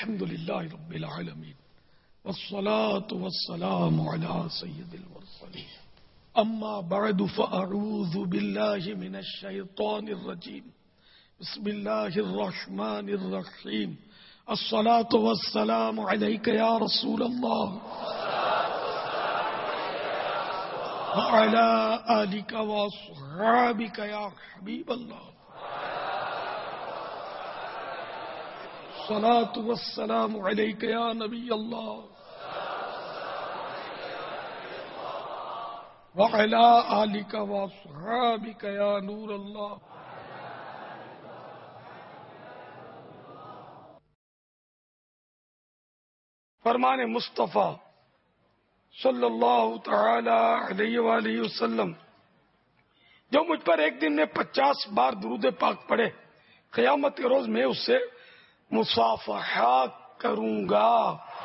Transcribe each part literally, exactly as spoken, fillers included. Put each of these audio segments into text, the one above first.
الحمد للہ رب العالمین والصلاة والسلام على سید المرسلین اما بعد فاعوذ باللہ من الشیطان الرجیم بسم اللہ الرحمن الرحیم الصلاة والسلام علیک یا رسول اللہ وعلى آلک واصحابک یا حبیب اللہ الصلاة والسلام علیک یا نبی اللہ وعلى آلک واصحابک یا نور اللہ. فرمان مصطفیٰ صلی اللہ تعالی علیہ وآلہ وسلم جو مجھ پر ایک دن میں پچاس بار درود پاک پڑھے قیامت کے روز میں اس سے مصافحہ کروں گا.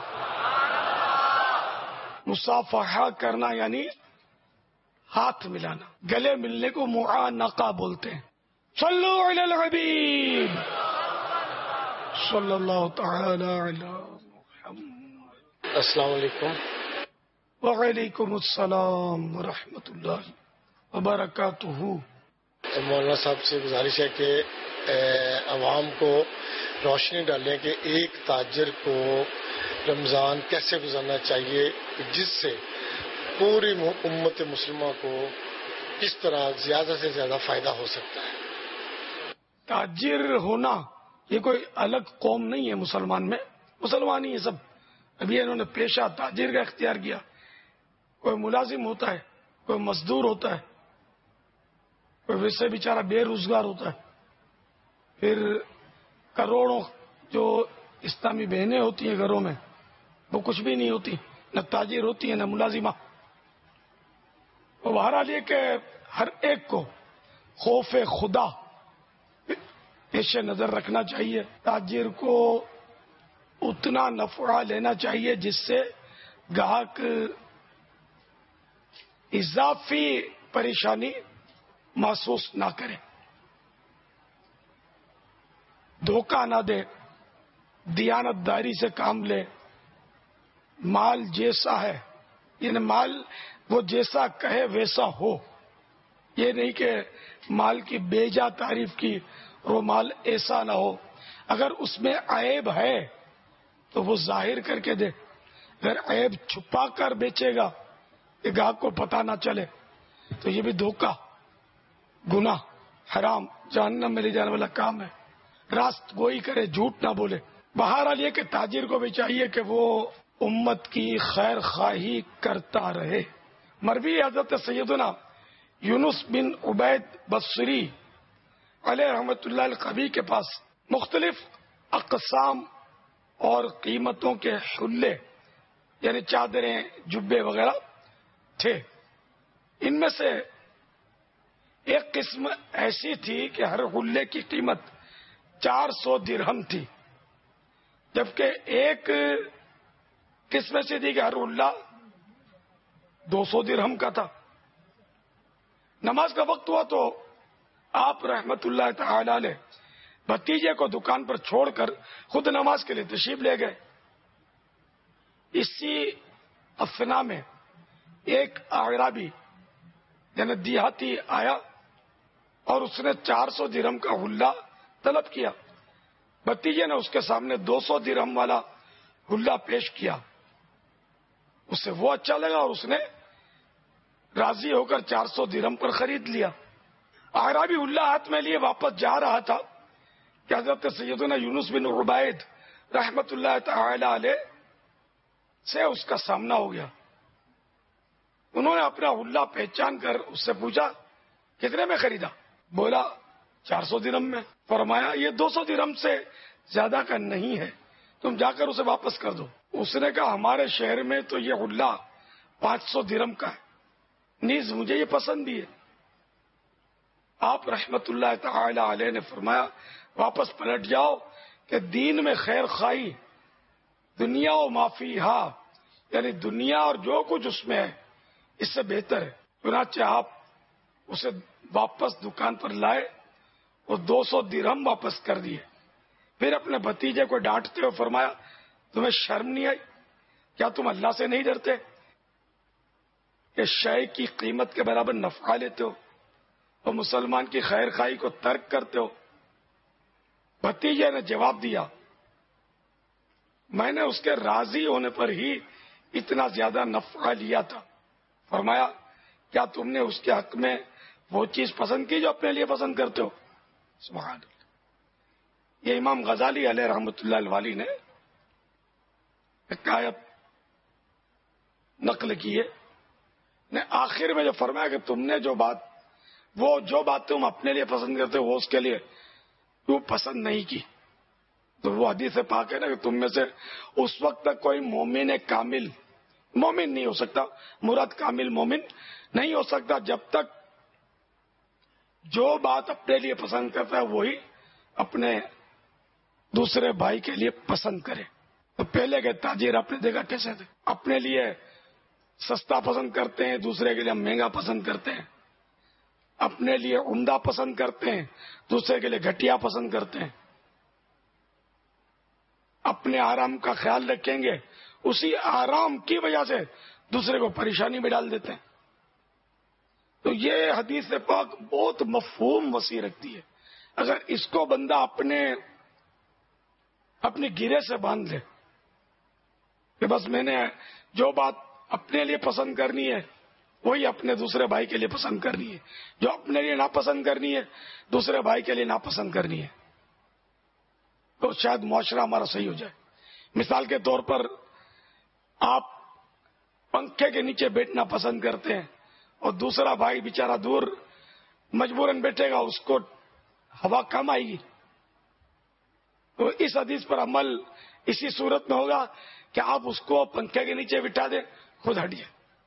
مصافحہ کرنا یعنی ہاتھ ملانا، گلے ملنے کو معانقہ بولتے ہیں. صلو علی الحبیب صلی اللہ تعالی علی محمد. السلام علیکم. وعلیکم السلام ورحمۃ اللہ وبرکاتہ. مولانا صاحب سے گزارش ہے کہ عوام کو روشنی ڈالیں کہ ایک تاجر کو رمضان کیسے گزارنا چاہیے جس سے پوری امت مسلمہ کو کس طرح زیادہ سے زیادہ فائدہ ہو سکتا ہے. تاجر ہونا یہ کوئی الگ قوم نہیں ہے مسلمان میں، مسلمان ہی ہے سب. ابھی انہوں نے پیشہ تاجر کا اختیار کیا. کوئی ملازم ہوتا ہے، کوئی مزدور ہوتا ہے، کوئی ویسے بیچارہ بے روزگار ہوتا ہے. پھر کروڑوں جو اسلامی بہنیں ہوتی ہیں گھروں میں وہ کچھ بھی نہیں ہوتی، نہ تاجر ہوتی ہیں نہ ملازمہ. بہرحال یہ کہ ہر ایک کو خوف خدا پیش نظر رکھنا چاہیے. تاجر کو اتنا نفع لینا چاہیے جس سے گاہک اضافی پریشانی محسوس نہ کرے، دھوکہ نہ دے، دیانت داری سے کام لے. مال جیسا ہے یعنی مال وہ جیسا کہے ویسا ہو. یہ نہیں کہ مال کی بیجا تعریف کی اور وہ مال ایسا نہ ہو. اگر اس میں عیب ہے تو وہ ظاہر کر کے دے. اگر عیب چھپا کر بیچے گا کہ گاہک کو پتہ نہ چلے تو یہ بھی دھوکہ، گناہ، حرام، جہنم میں لے جانے والا کام ہے. راست گوئی کرے، جھوٹ نہ بولے. بہرحال یہ کہ تاجر کو بھی چاہیے کہ وہ امت کی خیر خواہی کرتا رہے. مروی حضرت سیدنا یونس بن عبید بصری علیہ رحمۃ اللہ القبی کے پاس مختلف اقسام اور قیمتوں کے حلے یعنی چادریں، جبے وغیرہ تھے. ان میں سے ایک قسم ایسی تھی کہ ہر حلے کی قیمت چار سو درہم تھی، جبکہ ایک قسم ایسی تھی کہ ہر حلہ دو سو درہم کا تھا. نماز کا وقت ہوا تو آپ رحمت اللہ تعالی علیہ بھتیجے کو دکان پر چھوڑ کر خود نماز کے لیے تشریف لے گئے. اسی اثنا میں ایک اعرابی یعنی دیہاتی آیا اور اس نے چار سو درہم کا حلہ طلب کیا. بھتیجے نے اس کے سامنے دو سو درہم والا حلہ پیش کیا. اسے وہ اچھا لگا اور اس نے راضی ہو کر چار سو درہم پر خرید لیا. اعرابی حلہ ہاتھ میں لیے واپس جا رہا تھا کہ حضرت سیدنا یونس بن عبید رحمت اللہ تعالی علیہ سے اس کا سامنا ہو گیا. انہوں نے اپنا حلہ پہچان کر اس سے پوچھا کتنے میں خریدا؟ بولا چار سو درہم میں. فرمایا یہ دو سو درہم سے زیادہ کا نہیں ہے، تم جا کر اسے واپس کر دو. اس نے کہا ہمارے شہر میں تو یہ حلہ پانچ سو درہم کا ہے، نیز مجھے یہ پسند بھی ہے. آپ رحمت اللہ تعالی علیہ نے فرمایا واپس پلٹ جاؤ کہ دین میں خیر خواہی دنیا و مافیہا یعنی دنیا اور جو کچھ اس میں ہے اس سے بہتر ہے. چنانچہ آپ اسے واپس دکان پر لائے اور دو سو درہم واپس کر دیے. پھر اپنے بھتیجے کو ڈانٹتے ہو فرمایا تمہیں شرم نہیں آئی؟ کیا تم اللہ سے نہیں ڈرتے کہ شے کی قیمت کے برابر نفع لیتے ہو اور مسلمان کی خیر خواہی کو ترک کرتے ہو؟ بھتیجے نے جواب دیا میں نے اس کے راضی ہونے پر ہی اتنا زیادہ نفع لیا تھا۔ فرمایا کیا تم نے اس کے حق میں وہ چیز پسند کی جو اپنے لیے پسند کرتے ہو؟ سبحان اللہ۔ یہ امام غزالی علیہ رحمۃ اللہ الوالی نے حکایت نقل کی ہے، نے آخر میں جو فرمایا کہ تم نے جو بات وہ جو بات تم اپنے لیے پسند کرتے ہو وہ اس کے لیے تو پسند نہیں کی، تو وہ حدیث پاک ہے نا کہ تم میں سے اس وقت تک کوئی مومن کامل مومن نہیں ہو سکتا، مراد کامل مومن نہیں ہو سکتا جب تک جو بات اپنے لیے پسند کرتا ہے وہی اپنے دوسرے بھائی کے لیے پسند کرے۔ تو پہلے کے تاجر آپ نے دیکھا کیسے تھے، اپنے لیے سستا پسند کرتے ہیں، دوسرے کے لیے مہنگا پسند کرتے ہیں، اپنے لیے عمدہ پسند کرتے ہیں، دوسرے کے لیے گھٹیا پسند کرتے ہیں، اپنے آرام کا خیال رکھیں گے اسی آرام کی وجہ سے دوسرے کو پریشانی میں ڈال دیتے ہیں۔ تو یہ حدیث پاک بہت مفہوم وسیع رکھتی ہے، اگر اس کو بندہ اپنے اپنی گرے سے باندھ لے کہ بس میں نے جو بات اپنے لیے پسند کرنی ہے وہی اپنے دوسرے بھائی کے لیے پسند کرنی ہے، جو اپنے لیے ناپسند کرنی ہے دوسرے بھائی کے لیے ناپسند کرنی ہے، تو شاید معاشرہ ہمارا صحیح ہو جائے۔ مثال کے طور پر آپ پنکھے کے نیچے بیٹھنا پسند کرتے ہیں اور دوسرا بھائی بیچارہ دور مجبوراً بیٹھے گا، اس کو ہوا کم آئے گی، تو اس حدیث پر عمل اسی صورت میں ہوگا کہ آپ اس کو پنکھے کے نیچے بٹھا دیں، خود ہٹیے۔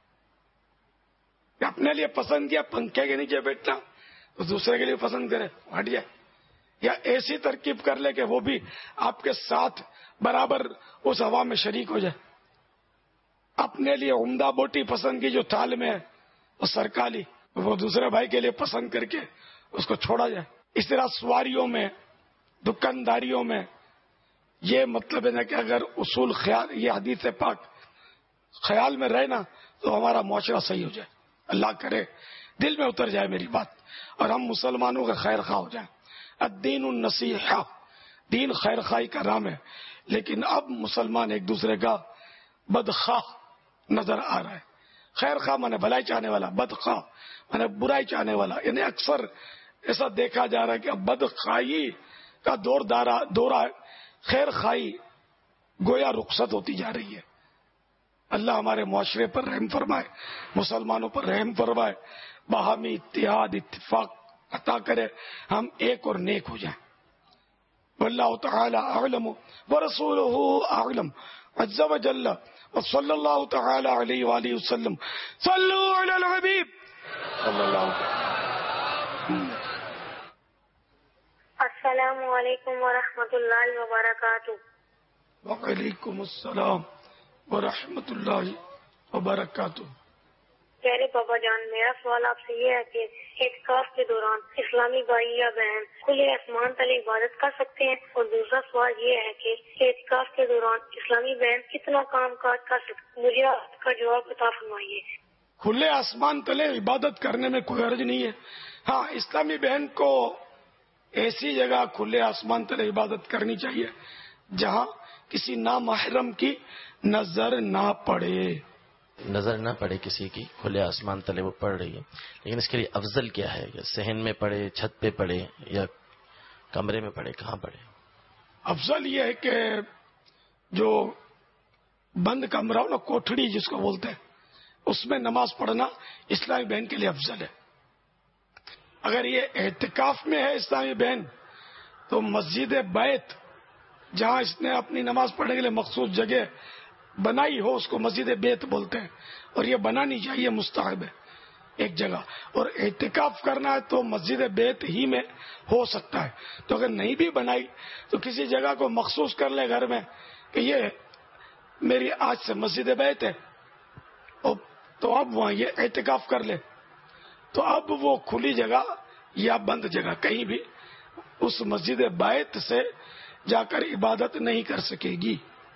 اپنے لیے پسند کیا پنکھے کے نیچے بیٹھنا تو دوسرے کے لیے پسند کرے ہٹ جائے، یا ایسی ترکیب کر لے کہ وہ بھی آپ کے ساتھ برابر اس ہوا میں شریک ہو جائے۔ اپنے لیے عمدہ بوٹی پسند کی جو تھال میں ہے وہ سرکالی، وہ دوسرے بھائی کے لیے پسند کر کے اس کو چھوڑا جائے۔ اس طرح سواریوں میں، دکانداریوں میں یہ مطلب ہے نا کہ اگر اصول خیال یہ حدیث پاک خیال میں رہے نا تو ہمارا معاشرہ صحیح ہو جائے، اللہ کرے دل میں اتر جائے میری بات اور ہم مسلمانوں کا خیر خواہ ہو جائیں۔ الدین النصیحہ، دین خیر خواہی کا نام ہے، لیکن اب مسلمان ایک دوسرے کا بدخواہ نظر آ رہا ہے۔ خیر خواہ مانے بھلائی چاہنے والا، بدخواہ مانے برائی چاہنے والا، یعنی اکثر ایسا دیکھا جا رہا ہے کہ اب بدخواہی کا دور دورہ ہے، خیر خواہی گویا رخصت ہوتی جا رہی ہے۔ اللہ ہمارے معاشرے پر رحم فرمائے، مسلمانوں پر رحم فرمائے، باہمی اتحاد اتفاق عطا کرے، ہم ایک اور نیک ہو جائیں۔ واللہ تعالی اعلم ورسولہ اعلم عز وجل وصلی اللہ تعالی علیہ وآلہ وسلم۔ صلو علی الحبیب صلی اللہ علیہ وسلم۔ السلام علیکم ورحمۃ اللہ وبرکاتہ۔ وعلیکم السلام ورحمۃ اللہ وبرکاتہ۔ پیارے بابا جان، میرا سوال آپ سے یہ ہے کہ اعتکاف کے دوران اسلامی بھائی یا بہن کھلے آسمان تلے عبادت کر سکتے ہیں؟ اور دوسرا سوال یہ ہے کہ اعتکاف کے دوران اسلامی بہن کتنا کام کاج کر سکتے؟ مجھے آپ کا جواب عطا فرمائیے۔ کھلے آسمان تلے عبادت کرنے میں کوئی حرج نہیں ہے، ہاں اسلامی بہن کو ایسی جگہ کھلے آسمان تلے عبادت کرنی چاہیے جہاں کسی نامحرم کی نظر نہ پڑے نظر نہ پڑے کسی کی، کھلے آسمان تلے وہ پڑھ رہی ہے، لیکن اس کے لیے افضل کیا ہے؟ یا صحن میں پڑھے، چھت پہ پڑھے، یا کمرے میں پڑھے، کہاں پڑھے؟ افضل یہ ہے کہ جو بند کمرہ نا، کوٹھڑی جس کو بولتے ہیں، اس میں نماز پڑھنا اسلامی بہن کے لیے افضل ہے۔ اگر یہ اعتکاف میں ہے اسلامی بہن تو مسجد بیت جہاں اس نے اپنی نماز پڑھنے کے لیے مخصوص جگہ بنائی ہو اس کو مسجد بیت بولتے ہیں، اور یہ بنانی چاہیے، مستحب ہے ایک جگہ۔ اور اعتکاف کرنا ہے تو مسجد بیت ہی میں ہو سکتا ہے، تو اگر نہیں بھی بنائی تو کسی جگہ کو مخصوص کر لے گھر میں کہ یہ میری آج سے مسجد بیت ہے، تو اب وہاں یہ اعتکاف کر لے، تو اب وہ کھلی جگہ یا بند جگہ کہیں بھی اس مسجد بیت سے جا کر عبادت نہیں کر سکے گی.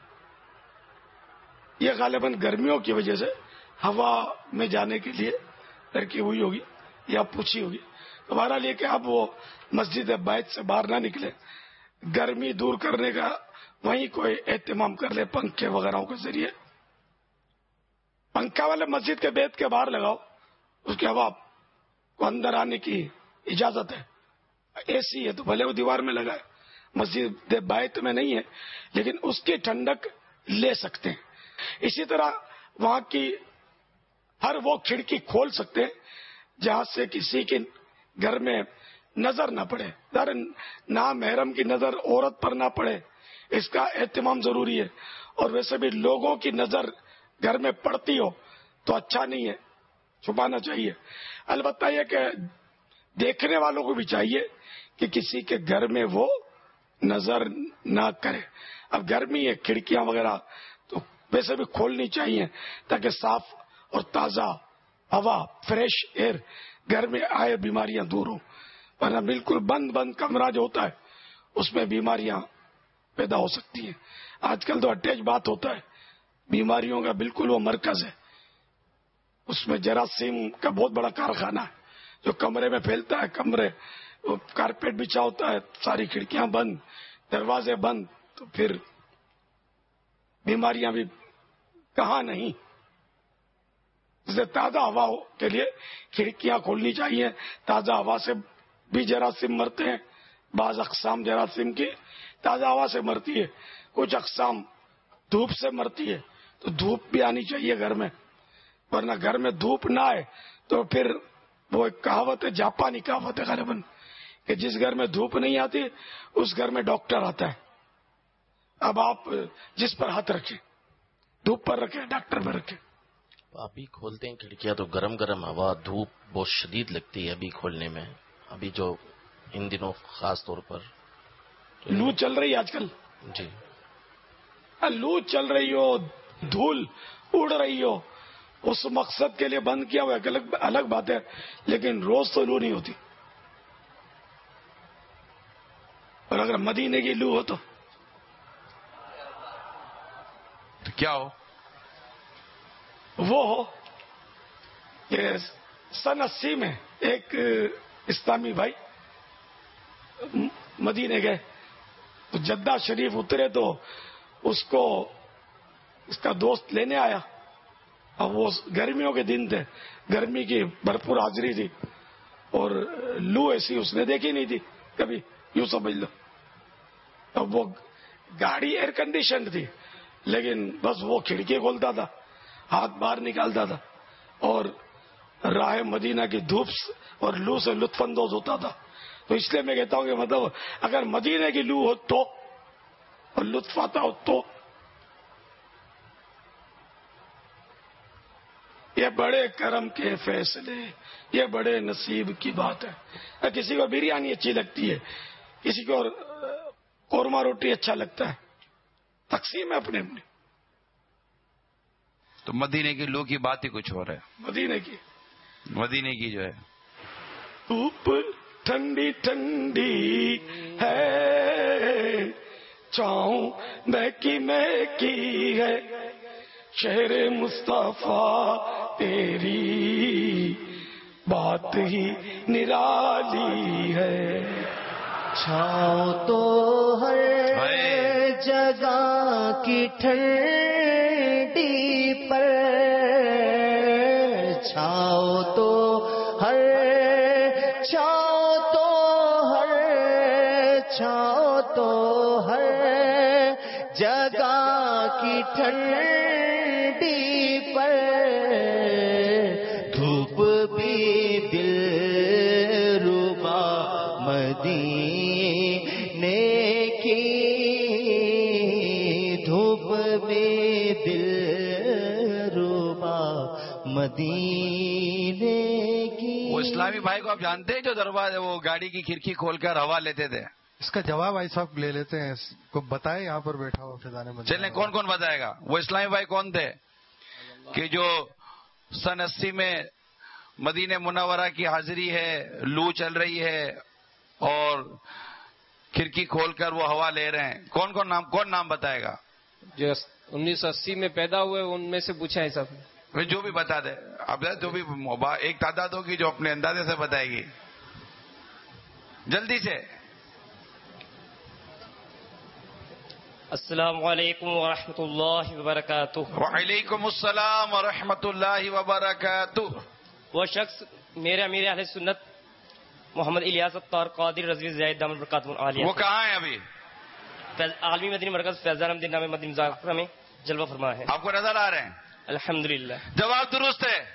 یہ غالباً گرمیوں کی وجہ سے ہوا میں جانے کے لیے ترکی ہوئی ہوگی یا پوچھی ہوگی. ہمارا لیے کہ اب وہ مسجد بیت سے باہر نہ نکلے, گرمی دور کرنے کا وہیں کوئی اہتمام کر لے پنکھے وغیرہ کے ذریعے. پنکھا والے مسجد کے بیت کے باہر لگاؤ, اس کی ہوا کو اندر آنے کی اجازت ہے. اے سی ہے تو بھلے وہ دیوار میں لگائے, مسجد بیت میں نہیں ہے لیکن اس کی ٹھنڈک لے سکتے ہیں. اسی طرح وہاں کی ہر وہ کھڑکی کھول سکتے ہیں جہاں سے کسی کے گھر میں نظر نہ پڑے. نامحرم کی نظر عورت پر نہ پڑے, اس کا اہتمام ضروری ہے. اور ویسے بھی لوگوں کی نظر گھر میں پڑتی ہو تو اچھا نہیں ہے, چھپانا چاہیے. البتہ یہ کہ دیکھنے والوں کو بھی چاہیے کہ کسی کے گھر میں وہ نظر نہ کرے. اب گرمی ہے, کھڑکیاں وغیرہ تو ویسے بھی کھولنی چاہیے تاکہ صاف اور تازہ ہوا, فریش ایئر گھر میں آئے, بیماریاں دور ہوں. ورنہ بالکل بند بند کمرہ جو ہوتا ہے اس میں بیماریاں پیدا ہو سکتی ہیں. آج کل تو اٹیچ بات ہوتا ہے, بیماریوں کا بالکل وہ مرکز ہے. اس میں جراثیم کا بہت بڑا کارخانہ ہے جو کمرے میں پھیلتا ہے. کمرے کارپیٹ بچھا ہوتا ہے, ساری کھڑکیاں بند, دروازے بند, تو پھر بیماریاں بھی کہاں نہیں. اس لیے تازہ ہوا کے لیے کھڑکیاں کھولنی چاہیے. تازہ ہوا سے بھی جراثیم مرتے ہیں. بعض اقسام جراثیم کی تازہ ہوا سے مرتی ہے, کچھ اقسام دھوپ سے مرتی ہے. تو دھوپ بھی آنی چاہیے گھر میں, ورنہ گھر میں دھوپ نہ آئے تو پھر وہ ایک کہاوت ہے, جاپانی کہاوت ہے غالباً, کہ جس گھر میں دھوپ نہیں آتی اس گھر میں ڈاکٹر آتا ہے. اب آپ جس پر ہاتھ رکھیں, دھوپ پر رکھیں, ڈاکٹر پر رکھیں. آپ ہی کھولتے ہیں کھڑکیاں تو گرم گرم ہوا, دھوپ بہت شدید لگتی ہے ابھی کھولنے میں. ابھی جو ان دنوں خاص طور پر لو چل رہی ہے آج کل. جی, لو چل رہی ہو, دھول اڑ رہی ہو, اس مقصد کے لیے بند کیا ہوا ہے, الگ بات ہے, لیکن روز تو لو نہیں ہوتی. اور اگر مدینے کی لو ہو تو کیا ہو, وہ ہو کہ سن اسی میں ایک اسلامی بھائی مدینے گئے تو جدہ شریف اترے تو اس کو اس کا دوست لینے آیا. اب وہ گرمیوں کے دن تھے, گرمی کی بھرپور حاضری تھی, اور لو ایسی اس نے دیکھی نہیں تھی کبھی, یوں سمجھ لو. اب وہ گاڑی ایئر کنڈیشن تھی لیکن بس وہ کھڑکی کھولتا تھا, ہاتھ باہر نکالتا تھا اور راہ مدینہ کی دھوپ اور لو سے لطف اندوز ہوتا تھا. تو اس لیے میں کہتا ہوں کہ مطلب اگر مدینے کی لو ہو تو اور لطف آتا ہو تو یہ بڑے کرم کے فیصلے, یہ بڑے نصیب کی بات ہے. کسی کو بریانی اچھی لگتی ہے, کسی کو قورمہ روٹی اچھا لگتا ہے, تقسیم ہے اپنے اپنے. تو مدینے کی لو کی بات ہی کچھ اور ہے. مدینے کی مدینے کی جو ہے دھوپ ٹھنڈی ٹھنڈی ہے, چاؤں مہکی مہکی ہے, شہر مصطفیٰ تیری بات ہی نرالی ہے. چھاؤں تو ہر جگہ کی ٹھنڈی پر, چھاؤں تو ہر چھاؤں تو ہر چھاؤں تو ہر جگہ کی ٹھنڈی پر, دھوپ بھی دل ربا مدینے کی, دھوپ بھی دل ربا مدینے کی. وہ اسلامی بھائی کو آپ جانتے ہیں جو دروازے وہ گاڑی کی کھڑکی کھول کر ہوا لیتے تھے؟ اس کا جواب بھائی صاحب لے لیتے ہیں, اس کو بتائیں یہاں پر بیٹھا ہوا فضانے میں. چلیں کون کون بتائے گا. وہ اسلامی بھائی کون تھے کہ جو سن اسی میں مدینہ منورہ کی حاضری ہے, لو چل رہی ہے اور کھڑکی کھول کر وہ ہوا لے رہے ہیں. کون کون نام کون نام بتائے گا؟ جو انیس سو اسی میں پیدا ہوئے ان میں سے پوچھا ہے سب. جو بھی بتا دے. اب جو بھی ایک تعداد ہوگی جو اپنے اندازے سے بتائے گی. جلدی سے. السلام علیکم ورحمۃ اللہ وبرکاتہ. وعلیکم السلام ورحمۃ اللہ وبرکاتہ. وہ شخص میرے امیر اہل سنت محمد الیاس الطاہر قادری رضوی زید دامت برکاتہ عالیہ. وہ کہاں ہیں ابھی؟ عالمی مدنی مرکز فیضان احمدین نام مدنی مذاکرہ میں جلوہ فرما ہے. آپ کو نظر آ رہے ہیں؟ الحمدللہ. جواب درست ہے.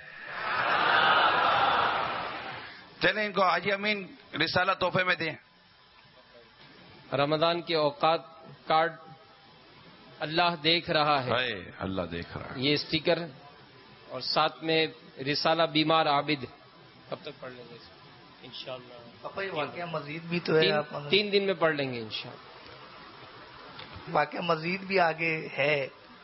چلیں ان کو حاجی امین رسالہ تحفے میں دیں. رمضان کے اوقات کارڈ اللہ دیکھ رہا ہے. اللہ دیکھ رہا ہے. یہ اسٹیکر اور ساتھ میں رسالہ بیمار عابد. کب تک پڑھ لیں گے انشاءاللہ؟ پاپا یہ واقعہ مزید بھی تو ہے. تین, تین دن میں پڑھ لیں گے انشاءاللہ. واقعہ مزید بھی آگے ہے.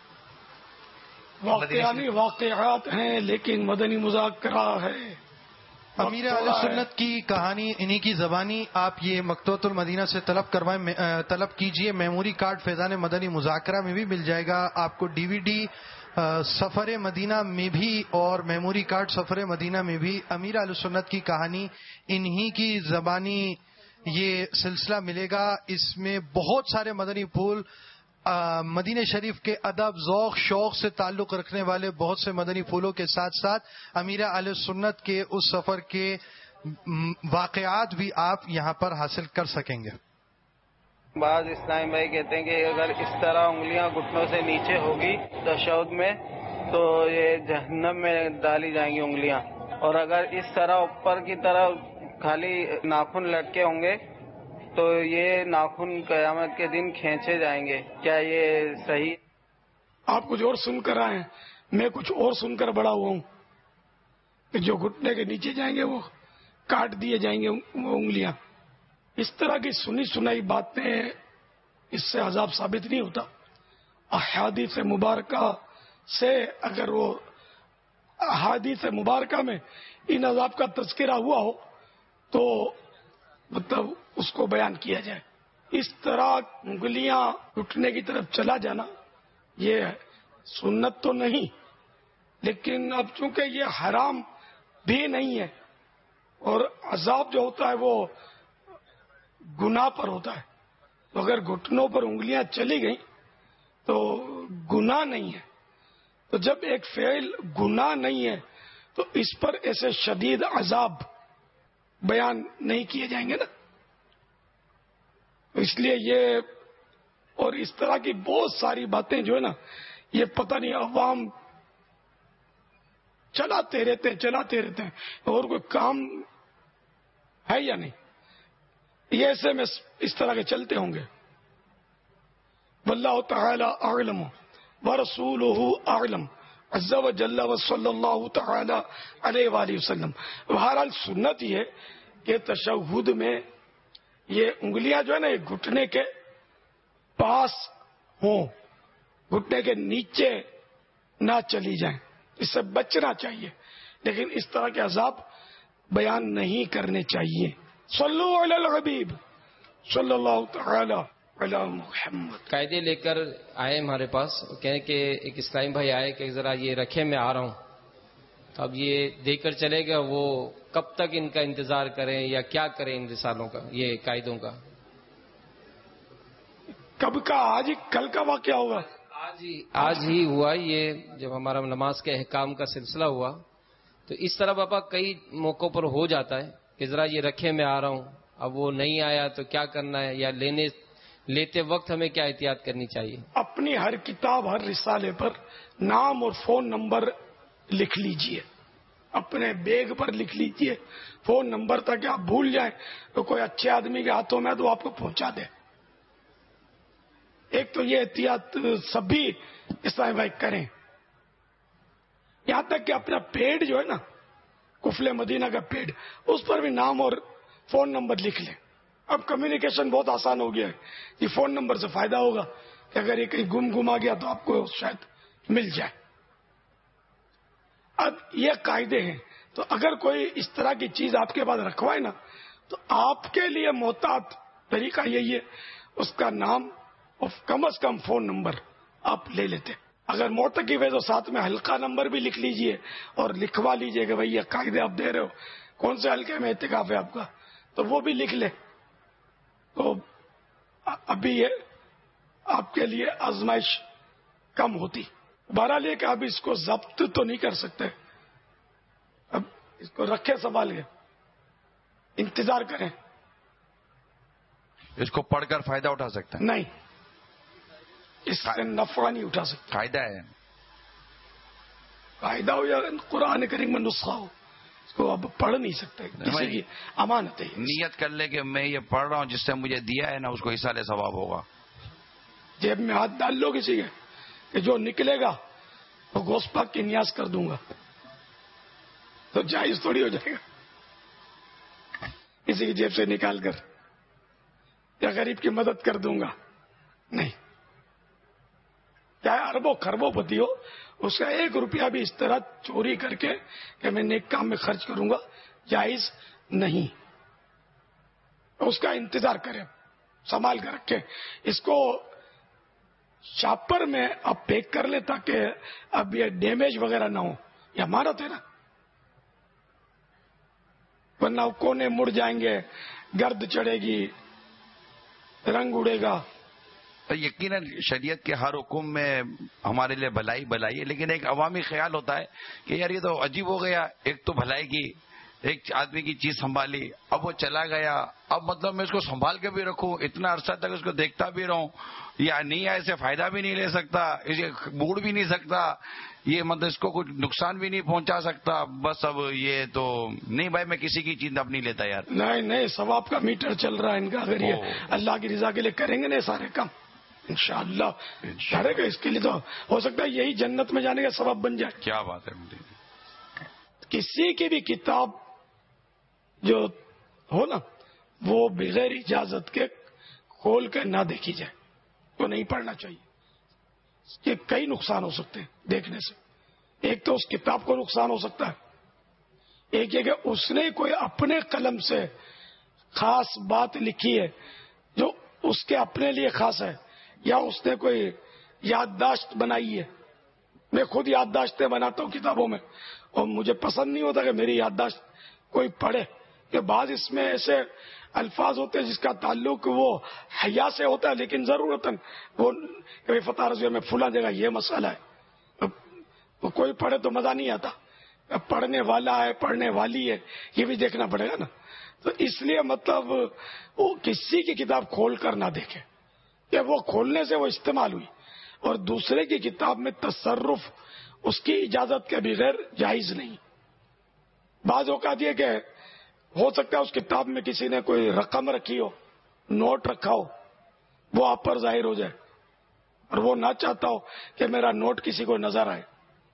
واقعانی واقعات ہیں لیکن مدنی مذاکرہ ہے. امیر اہل سنت کی کہانی انہی کی زبانی آپ یہ مکتبۃ المدینہ سے طلب کروائیں طلب کیجئے. میموری کارڈ فیضان مدنی مذاکرہ میں بھی مل جائے گا آپ کو. ڈی وی ڈی سفر مدینہ میں بھی اور میموری کارڈ سفر مدینہ میں بھی امیر اہل سنت کی کہانی انہی کی زبانی یہ سلسلہ ملے گا. اس میں بہت سارے مدنی پھول مدینہ شریف کے ادب ذوق شوق سے تعلق رکھنے والے بہت سے مدنی پھولوں کے ساتھ ساتھ امیر اہل سنت کے اس سفر کے واقعات بھی آپ یہاں پر حاصل کر سکیں گے. بعض اسلام بھائی کہتے ہیں کہ اگر اس طرح انگلیاں گھٹنوں سے نیچے ہوگی تشہد میں تو یہ جہنم میں ڈالی جائیں گی انگلیاں، اور اگر اس طرح اوپر کی طرف خالی ناخن لٹکے ہوں گے تو یہ ناخن قیامت کے دن کھینچے جائیں گے. کیا یہ صحیح؟ آپ کچھ اور سن کر آئے ہیں، میں کچھ اور سن کر بڑا ہوا ہوں کہ جو گھٹنے کے نیچے جائیں گے وہ کاٹ دیے جائیں گے وہ انگلیاں. اس طرح کی سنی سنائی باتیں اس سے عذاب ثابت نہیں ہوتا. احادیث مبارکہ سے اگر وہ احادیث مبارکہ میں ان عذاب کا تذکرہ ہوا ہو تو مطلب اس کو بیان کیا جائے. اس طرح انگلیاں اٹھنے کی طرف چلا جانا یہ سنت تو نہیں، لیکن اب چونکہ یہ حرام بھی نہیں ہے اور عذاب جو ہوتا ہے وہ گناہ پر ہوتا ہے، تو اگر گھٹنوں پر انگلیاں چلی گئیں تو گناہ نہیں ہے. تو جب ایک فعل گناہ نہیں ہے تو اس پر ایسے شدید عذاب بیان نہیں کیے جائیں گے نا. اس لیے یہ اور اس طرح کی بہت ساری باتیں جو ہے نا یہ پتہ نہیں عوام چلاتے رہتے ہیں چلاتے رہتے ہیں اور کوئی کام ہے یا نہیں. یہ ایسے میں اس طرح کے چلتے ہوں گے. واللہ تعالی اعلم ورسولہ اعلم عز وجل وصلی اللہ تعالی علیہ وآلہ وسلم. بہرحال سنت یہ کہ تشہد میں یہ انگلیاں جو ہے نا یہ گھٹنے کے پاس ہوں، گھٹنے کے نیچے نہ چلی جائیں، اس سے بچنا چاہیے، لیکن اس طرح کے عذاب بیان نہیں کرنے چاہیے. صلو علی الحبیب صلی اللہ تعالی علی محمد. قاعدے لے کر آئے ہمارے پاس، کہیں کہ ایک اسلامی بھائی آئے کہ ذرا یہ رکھے میں آ رہا ہوں. اب یہ دے کر چلے گا، وہ کب تک ان کا انتظار کریں یا کیا کریں ان رسالوں کا یہ قاعدوں کا؟ کب کا؟ آج ہی کل کا واقعہ ہوگا؟ آج ہی آج ہی ہوا. یہ جب ہمارا نماز کے احکام کا سلسلہ ہوا تو اس طرح باپا کئی موقعوں پر ہو جاتا ہے کہ ذرا یہ رکھے میں آ رہا ہوں. اب وہ نہیں آیا تو کیا کرنا ہے، یا لینے لیتے وقت ہمیں کیا احتیاط کرنی چاہیے؟ اپنی ہر کتاب ہر رسالے پر نام اور فون نمبر لکھ لیجئے، اپنے بیگ پر لکھ لیجئے فون نمبر تاکہ آپ بھول جائیں تو کوئی اچھے آدمی کے ہاتھوں میں تو آپ کو پہنچا دے. ایک تو یہ احتیاط سبھی اسلامی بھائی کریں. یہاں تک کہ اپنا پیڈ جو ہے نا کفل مدینہ کا پیڈ، اس پر بھی نام اور فون نمبر لکھ لیں. اب کمیونیکیشن بہت آسان ہو گیا ہے، یہ فون نمبر سے فائدہ ہوگا کہ اگر یہ کہیں گم گم آ گیا تو آپ کو شاید مل جائے. اب یہ قاعدے ہیں، تو اگر کوئی اس طرح کی چیز آپ کے پاس رکھوائے نا تو آپ کے لیے محتاط طریقہ یہی ہے، اس کا نام اور کم از کم فون نمبر آپ لے لیتے. اگر معتکف ہے تو ساتھ میں حلقہ نمبر بھی لکھ لیجئے اور لکھوا لیجئے کہ بھئی یہ قاعدے آپ دے رہے ہو، کون سے حلقے میں اعتکاف ہے آپ کا، تو وہ بھی لکھ لے. تو ابھی یہ آپ کے لیے آزمائش کم ہوتی. بہرحال یہ کہ اب اس کو ضبط تو نہیں کر سکتے، اب اس کو رکھے سنبھال کے انتظار کریں. اس کو پڑھ کر فائدہ اٹھا سکتے ہیں؟ نہیں، اس سے نفع نہیں اٹھا سکتے. فائدہ ہے، فائدہ ہو یا قرآن کریم میں نسخہ ہو، اس کو اب پڑھ نہیں سکتے، کسی کی امانت ہے. نیت کر لے کہ میں یہ پڑھ رہا ہوں، جس سے مجھے دیا ہے نا اس کو ایصال ثواب ہوگا. جیب میں ہاتھ ڈال لو کسی کے کہ جو نکلے گا وہ گوشت پاک کی نیاز کر دوں گا، تو جائز تھوڑی ہو جائے گا. کسی کی جیب سے نکال کر یا غریب کی مدد کر دوں گا، نہیں. چاہے اربوں خربوں پتی ہو، اس کا ایک روپیہ بھی اس طرح چوری کر کے کہ میں نیک کام میں خرچ کروں گا، جائز نہیں. اس کا انتظار کریں، سنبھال کر رکھیں. اس کو شاپر میں اب پیک کر لیں تاکہ اب یہ ڈیمیج وغیرہ نہ ہو. یہ امانت ہے نا، ورنہ کونے مڑ جائیں گے، گرد چڑھے گی، رنگ اڑے گا. یقیناً شریعت کے ہر حکم میں ہمارے لیے بھلائی بھلائی ہے، لیکن ایک عوامی خیال ہوتا ہے کہ یار یہ تو عجیب ہو گیا، ایک تو بھلائی کی، ایک آدمی کی چیز سنبھالی، اب وہ چلا گیا، اب مطلب میں اس کو سنبھال کے بھی رکھوں، اتنا عرصہ تک اس کو دیکھتا بھی رہوں، یا نہیں آئے سے فائدہ بھی نہیں لے سکتا، اسے بوڑھ بھی نہیں سکتا، یہ مطلب اس کو کچھ نقصان بھی نہیں پہنچا سکتا. بس اب یہ تو نہیں بھائی، میں کسی کی چیز اب نہیں لیتا یار. نہیں نہیں، ثواب کا میٹر چل رہا ہے ان کا. اگر یہ اللہ کی رضا کے لیے کریں گے نا سارے کام، انشاءاللہ کرے گا. اس کے لیے تو ہو سکتا ہے یہی جنت میں جانے کا سبب بن جائے. کیا بات ہے. کسی کی بھی کتاب جو ہو نا، وہ بغیر اجازت کے کھول کے نہ دیکھی جائے، تو نہیں پڑھنا چاہیے. اس کے کئی نقصان ہو سکتے ہیں دیکھنے سے. ایک تو اس کتاب کو نقصان ہو سکتا ہے، ایک یہ کہ اس نے کوئی اپنے قلم سے خاص بات لکھی ہے جو اس کے اپنے لیے خاص ہے، یا اس نے کوئی یادداشت بنائی ہے. میں خود یادداشتیں بناتا ہوں کتابوں میں، اور مجھے پسند نہیں ہوتا کہ میری یادداشت کوئی پڑھے، کہ بعض اس میں ایسے الفاظ ہوتے ہیں جس کا تعلق وہ حیا سے ہوتا ہے، لیکن ضرورتاً وہ کبھی فتح رضویہ میں فلاں جگہ یہ مسئلہ ہے، وہ کوئی پڑھے تو مزہ نہیں آتا. پڑھنے والا ہے، پڑھنے والی ہے، یہ بھی دیکھنا پڑے گا نا. تو اس لیے مطلب وہ کسی کی کتاب کھول کر نہ دیکھے کہ وہ کھولنے سے وہ استعمال ہوئی، اور دوسرے کی کتاب میں تصرف اس کی اجازت کے بغیر جائز نہیں. بعض اوقات یہ کہ ہو سکتا ہے اس کتاب میں کسی نے کوئی رقم رکھی ہو، نوٹ رکھا ہو، وہ آپ پر ظاہر ہو جائے، اور وہ نہ چاہتا ہو کہ میرا نوٹ کسی کو نظر آئے.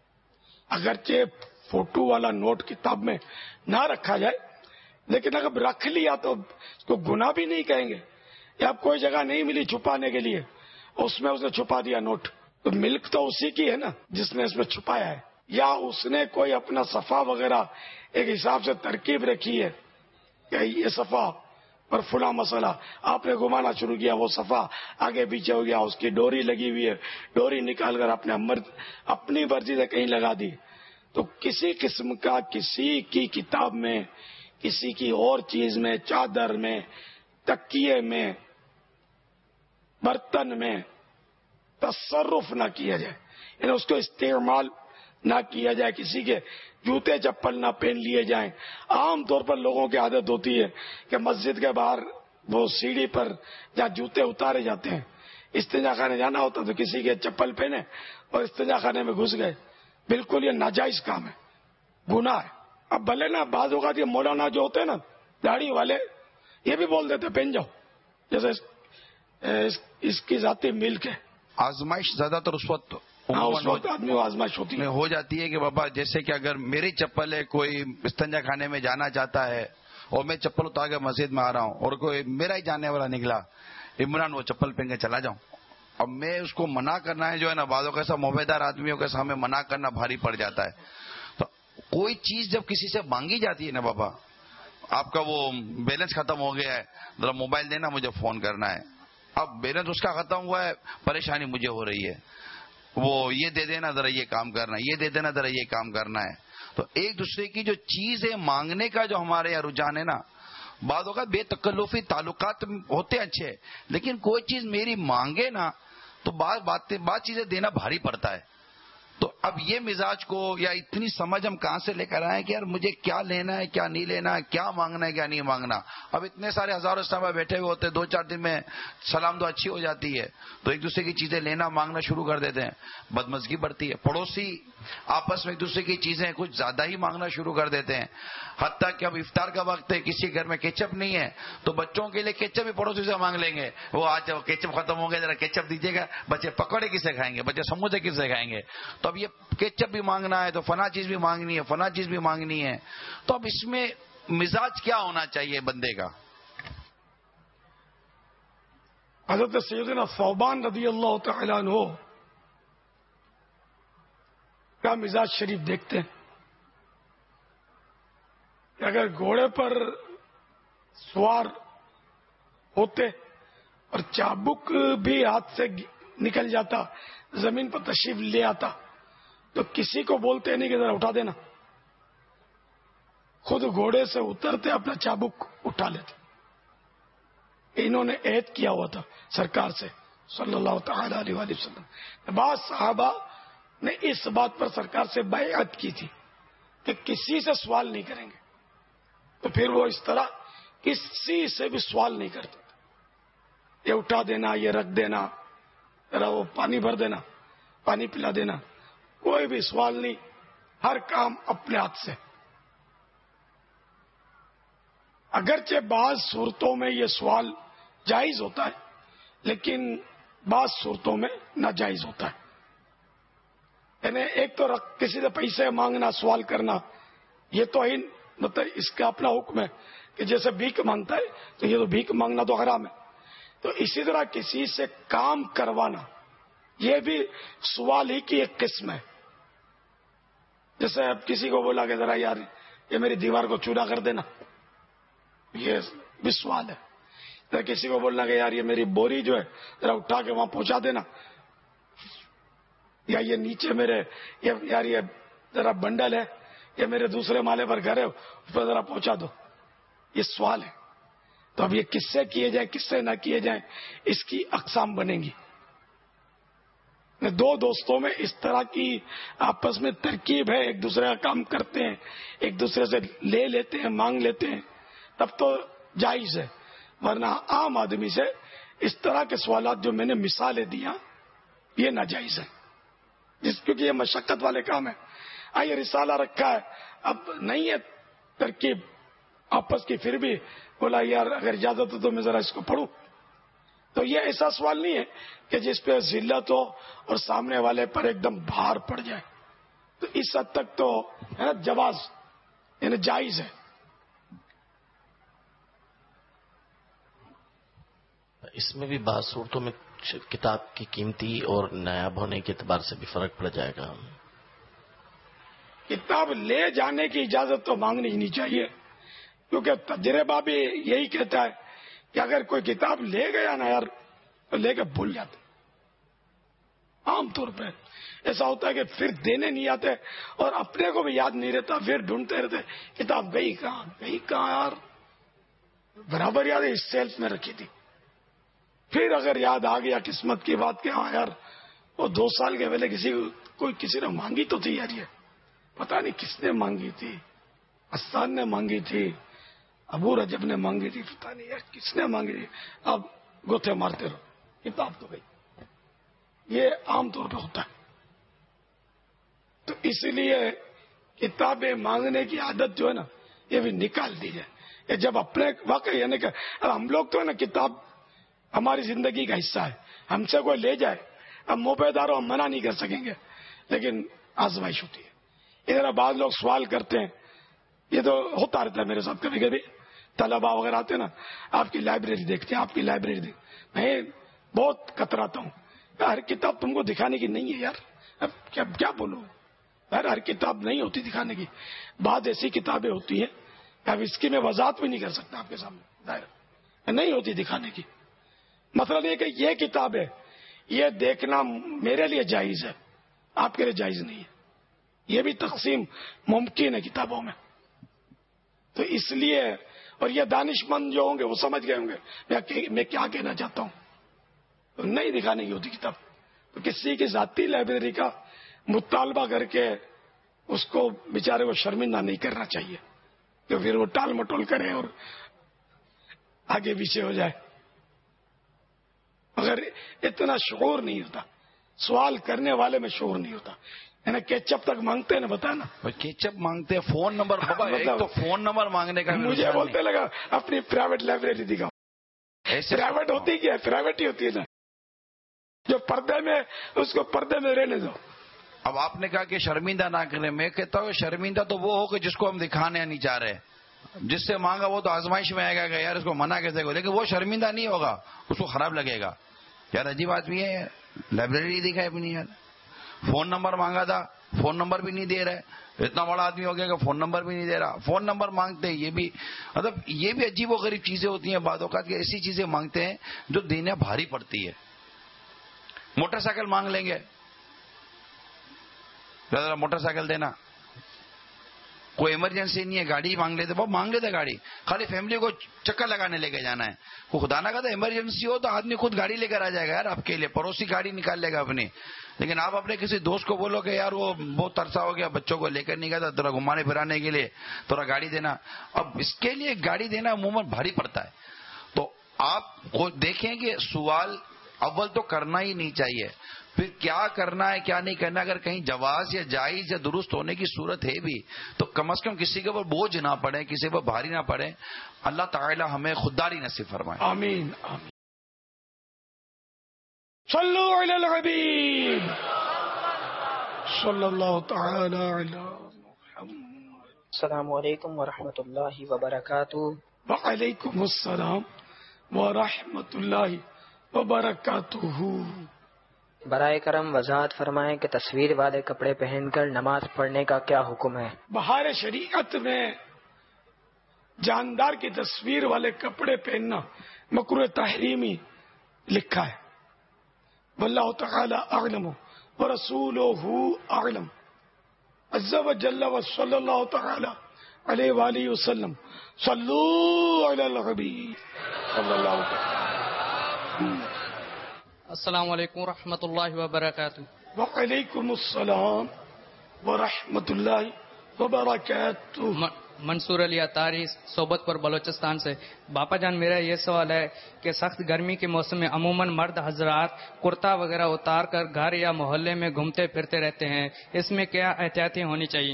اگرچہ فوٹو والا نوٹ کتاب میں نہ رکھا جائے، لیکن اگر رکھ لیا تو اس کو گناہ بھی نہیں کہیں گے. یا کوئی جگہ نہیں ملی چھپانے کے لیے، اس میں اس نے چھپا دیا نوٹ، تو ملک تو اسی کی ہے نا جس نے اس میں چھپایا ہے. یا اس نے کوئی اپنا صفحہ وغیرہ ایک حساب سے ترکیب رکھی ہے کہ یہ صفحہ پر فلاں مسئلہ آپ نے گھمانا شروع کیا، وہ صفحہ آگے پیچھے ہو گیا، اس کی ڈوری لگی ہوئی ہے، ڈوری نکال کر اپنے اپنی مرضی سے کہیں لگا دی. تو کسی قسم کا کسی کی کتاب میں، کسی کی اور چیز میں، چادر میں، تکیے میں، برتن میں تصرف نہ کیا جائے، یعنی اس کو استعمال نہ کیا جائے. کسی کے جوتے چپل نہ پہن لیے جائیں. عام طور پر لوگوں کی عادت ہوتی ہے کہ مسجد کے باہر وہ سیڑھی پر جہاں جوتے اتارے جاتے ہیں، استنجا خانے جانا ہوتا تو کسی کے چپل پہنے اور استنجا خانے میں گھس گئے. بالکل یہ ناجائز کام ہے، گناہ ہے. اب بھلے نا بعض اوقات یہ مولانا جو ہوتے ہیں نا داڑھی والے، یہ بھی بول دیتے پہن جاؤ، جیسے اس, اس, اس کی ذاتی ملک ہے. آزمائش زیادہ تر اس وقت اس وقت آدمی آزمائش ہوتی ہے ہو جاتی ہے کہ بابا جیسے کہ اگر میری چپل ہے، کوئی استنجا خانے میں جانا چاہتا ہے اور میں چپل اتار کے مسجد میں آ رہا ہوں، اور کوئی میرا ہی جانے والا نکلا، عمران وہ چپل پہن کے چلا جاؤں، اب میں اس کو منع کرنا ہے جو ہے نا، بعضوں کا ایسا موبیدار آدمیوں کے سامنے منع کرنا بھاری پڑ جاتا ہے. تو کوئی چیز جب کسی سے مانگی جاتی ہے نا بابا، آپ کا وہ بیلنس ختم ہو گیا ہے, ذرا موبائل دینا, مجھے فون کرنا ہے. اب بیلنس اس کا ختم ہوا ہے, پریشانی مجھے ہو رہی ہے, وہ یہ دے دینا ذرا, یہ کام کرنا ہے, یہ دے دینا ذرا, یہ کام کرنا ہے. تو ایک دوسرے کی جو چیزیں مانگنے کا جو ہمارے یہاں رجحان ہے نا, بعض اوقات بے تکلفی تعلقات ہوتے اچھے, لیکن کوئی چیز میری مانگے نا تو بعض باتیں بعض چیزیں دینا بھاری پڑتا ہے. تو اب یہ مزاج کو یا اتنی سمجھ ہم کہاں سے لے کر آئے کہ یار مجھے کیا لینا ہے, کیا نہیں لینا ہے, کیا مانگنا ہے, کیا نہیں مانگنا. اب اتنے سارے ہزاروں صحابہ بیٹھے ہوئے ہوتے, دو چار دن میں سلام دعا اچھی ہو جاتی ہے, تو ایک دوسرے کی چیزیں لینا مانگنا شروع کر دیتے ہیں, بدمزگی بڑھتی ہے. پڑوسی آپس میں ایک دوسرے کی چیزیں کچھ زیادہ ہی مانگنا شروع کر دیتے ہیں. حتیٰ کہ اب افطار کا وقت ہے, کسی گھر میں کیچپ نہیں ہے تو بچوں کے لیے کیچپ بھی پڑوسی سے مانگ لیں گے. وہ آج کیچپ ختم ہو گیا, ذرا کیچپ دیجیے گا. بچے پکوڑے کسے کھائیں گے, بچے سموسے کسے کھائیں گے. تو اب یہ کیچپ بھی مانگنا ہے, تو فلاں چیز بھی مانگنی ہے, فلاں چیز بھی مانگنی ہے. تو اب اس میں مزاج کیا ہونا چاہیے بندے کا؟ حضرت سیدنا ثوبان رضی اللہ تعالیٰ عنہ کا مزاج شریف دیکھتے ہیں کہ اگر گھوڑے پر سوار ہوتے اور چابک بھی ہاتھ سے نکل جاتا, زمین پر تشریف لے آتا, تو کسی کو بولتے نہیں کہ ذرا اٹھا دینا, خود گھوڑے سے اترتے اپنا چابک اٹھا لیتے. انہوں نے عہد کیا ہوا تھا سرکار سے صلی اللہ تعالی علیہ وآلہ وسلم. بعض صحابہ نے اس بات پر سرکار سے بیعت کی تھی کہ کسی سے سوال نہیں کریں گے, تو پھر وہ اس طرح کسی سے بھی سوال نہیں کرتے. یہ اٹھا دینا, یہ رکھ دینا, ذرا وہ پانی بھر دینا, پانی پلا دینا, کوئی بھی سوال نہیں, ہر کام اپنے ہاتھ سے. اگرچہ بعض صورتوں میں یہ سوال جائز ہوتا ہے, لیکن بعض صورتوں میں ناجائز ہوتا ہے. یعنی ایک تو کسی سے پیسے مانگنا, سوال کرنا, یہ تو ہی مطلب اس کا اپنا حکم ہے کہ جیسے بھیک مانگتا ہے تو یہ تو بھیک مانگنا تو حرام ہے. تو اسی طرح کسی سے کام کروانا یہ بھی سوال ہی کی ایک قسم ہے. جیسے اب کسی کو بولا کہ ذرا یار یہ میری دیوار کو چوڑا کر دینا, یہ بھی سوال ہے. ذرا کسی کو بولنا کہ یار یہ میری بوری جو ہے ذرا اٹھا کے وہاں پہنچا دینا, یا یہ نیچے میرے یار یہ ذرا بنڈل ہے, یہ میرے دوسرے مالے پر گھر ہے اس پر ذرا پہنچا دو, یہ سوال ہے. تو اب یہ کس سے کیے جائیں کس سے نہ کیے جائیں اس کی اقسام بنیں گی. دو دوستوں میں اس طرح کی آپس میں ترکیب ہے, ایک دوسرے کا کام کرتے ہیں, ایک دوسرے سے لے لیتے ہیں, مانگ لیتے ہیں, تب تو جائز ہے. ورنہ عام آدمی سے اس طرح کے سوالات جو میں نے مثالیں دیا یہ ناجائز ہے, جس کیونکہ یہ مشقت والے کام ہے. آئیے رسالہ رکھا ہے, اب نہیں ہے ترکیب آپس کی, پھر بھی بولا یار اگر اجازت ہو تو میں ذرا اس کو پڑھوں. تو یہ ایسا سوال نہیں ہے کہ جس پہ ذلت ہو اور سامنے والے پر ایک دم بھار پڑ جائے. تو اس حد تک تو ہے نا جواز یعنی جائز ہے. اس میں بھی بعض صورتوں میں کتاب کی قیمتی اور نایاب ہونے کے اعتبار سے بھی فرق پڑ جائے گا. کتاب لے جانے کی اجازت تو مانگنی ہی نہیں چاہیے, کیونکہ تجربہ بھی یہی کہتا ہے کہ اگر کوئی کتاب لے گیا نا یار تو لے کے بھول جاتے. عام طور پہ ایسا ہوتا ہے کہ پھر دینے نہیں آتے اور اپنے کو بھی یاد نہیں رہتا, پھر ڈھونڈتے رہتے کتاب گئی کہاں گئی کہاں یار, برابر یاد ہے اس سیلف میں رکھی تھی. پھر اگر یاد آ گیا قسمت کی بات کہ ہاں یار وہ دو سال کے پہلے کسی کوئی کسی نے مانگی تو تھی یار, یہ پتہ نہیں کس نے مانگی تھی, حسان نے مانگی تھی, ابو رجب نے مانگی تھی, پتہ نہیں یار کس نے مانگی تھی. اب گوتھے مارتے رہو, کتاب تو گئی. یہ عام طور پہ ہوتا ہے. تو اس لیے کتابیں مانگنے کی عادت جو ہے نا یہ بھی نکال دی جائے. یہ جب اپنے واقع یعنی کہ ہم لوگ تو ہے نا کتاب ہماری زندگی کا حصہ ہے, ہم سے کوئی لے جائے اب منہ پہ دارو ہم منع نہیں کر سکیں گے, لیکن آزمائش ہوتی ہے. ادھر بعض لوگ سوال کرتے ہیں, یہ تو ہوتا رہتا ہے میرے ساتھ کبھی کبھی, طلبا وغیرہ آتے ہیں نا, آپ کی لائبریری دیکھتے ہیں, آپ کی لائبریری دیکھ, میں بہت کتراتا ہوں, ہر کتاب تم کو دکھانے کی نہیں ہے یار. اب کیا کیا بولوں یار, ہر کتاب نہیں ہوتی دکھانے کی. بعض ایسی کتابیں ہوتی ہیں اب اس کی میں وضاحت بھی نہیں کر سکتا آپ کے سامنے، دائر نہیں ہوتی دکھانے کی. مطلب یہ کہ یہ کتاب ہے، یہ دیکھنا میرے لیے جائز ہے، آپ کے لیے جائز نہیں ہے. یہ بھی تقسیم ممکن ہے کتابوں میں. تو اس لیے، اور یہ دانش مند جو ہوں گے وہ سمجھ گئے ہوں گے میں کیا کہنا چاہتا ہوں. تو نہیں دکھانے کی ہوتی کتاب. تو کسی کی ذاتی لائبریری کا مطالبہ کر کے اس کو بیچارے کو شرمندہ نہیں کرنا چاہیے کہ پھر وہ ٹال مٹول کرے اور آگے پیچھے ہو جائے. اگر اتنا شعور نہیں ہوتا، سوال کرنے والے میں شعور نہیں ہوتا. ہے نا، کیچپ تک مانگتے ہیں نا، بتانا کیچپ مانگتے ہیں، فون نمبر بابا ایک تو فون نمبر مانگنے کا مجھے بولتے لگا اپنی پرائیویٹ لائبریری دکھاؤ. پرائیویٹ ہوتی کیا ہے؟ پرائیویٹ ہی ہوتی ہے نا، جو پردے میں اس کو پردے میں رہنے دو. اب آپ نے کہا کہ شرمندہ نہ کریں، میں کہتا ہوں شرمندہ تو وہ ہو کہ جس کو ہم دکھانے نہیں چاہ رہے. جس سے مانگا وہ تو آزمائش میں آئے گا کہ یار اس کو منع کیسے کو، لیکن وہ شرمندہ نہیں ہوگا، اس کو خراب لگے گا. یار عجیب آدمی ہے، لائبریری دکھائے اپنی. یار فون نمبر مانگا تھا، فون نمبر بھی نہیں دے رہے. اتنا بڑا آدمی ہو گیا کہ فون نمبر بھی نہیں دے رہا. فون نمبر مانگتے ہیں، یہ بھی مطلب یہ بھی عجیب و غریب چیزیں ہوتی ہیں بعض اوقات کہ ایسی چیزیں مانگتے ہیں جو دینا بھاری پڑتی ہے. موٹر سائیکل مانگ لیں گے، ذرا موٹر سائیکل دینا. کوئی ایمرجنسی نہیں ہے، گاڑی مانگ لیتے، بہت مانگ لیتے گاڑی، خالی فیملی کو چکر لگانے لے کے جانا ہے. وہ خدا نہ کہتا ایمرجنسی ہو تو آدمی خود گاڑی لے کر آ جائے گا یار آپ کے لیے، پڑوسی گاڑی نکال لے گا اپنی. لیکن آپ اپنے کسی دوست کو بولو کہ یار وہ بہت ترسا ہو گیا، بچوں کو لے کر نہیں گیا تھا، تھوڑا گھمانے پھرانے کے لیے تھوڑا گاڑی دینا. اب اس کے لیے گاڑی دینا عموماً بھاری پڑتا ہے. تو آپ دیکھیں کہ سوال اول تو کرنا ہی نہیں چاہیے، پھر کیا کرنا ہے کیا نہیں کرنا. اگر کہیں جواز یا جائز یا درست ہونے کی صورت ہے بھی تو کم از کم کسی کے اوپر بوجھ نہ پڑے، کسی پر بھاری نہ پڑے. اللہ تعالی ہمیں خودداری نصیب فرمائے. آمین آمین. صلو علی الحبیب صلی اللہ تعالی علی محمد. السلام علیکم ورحمۃ اللہ وبرکاتہ. وعلیکم السلام ورحمۃ اللہ وبرکاتہ. برائے کرم وضاحت فرمائیں کہ تصویر والے کپڑے پہن کر نماز پڑھنے کا کیا حکم ہے؟ بہار شریعت میں جاندار کی تصویر والے کپڑے پہننا مکروہ تحریمی لکھا ہے. واللہ تعالی اعلم ورسولہ اعلم عز وجل وصلی اللہ تعالی علیہ وآلہ وسلم. صلو علی الحبیب صلی اللہ تعالی. السلام علیکم ورحمۃ اللہ وبرکاتہ. وعلیکم السلام ورحمۃ اللہ وبرکاتہ. منصور علی اطاری صوبت پور بلوچستان سے. باپا جان میرا یہ سوال ہے کہ سخت گرمی کے موسم میں عموماً مرد حضرات کرتا وغیرہ اتار کر گھر یا محلے میں گھومتے پھرتے رہتے ہیں، اس میں کیا احتیاطی ہونی چاہیے؟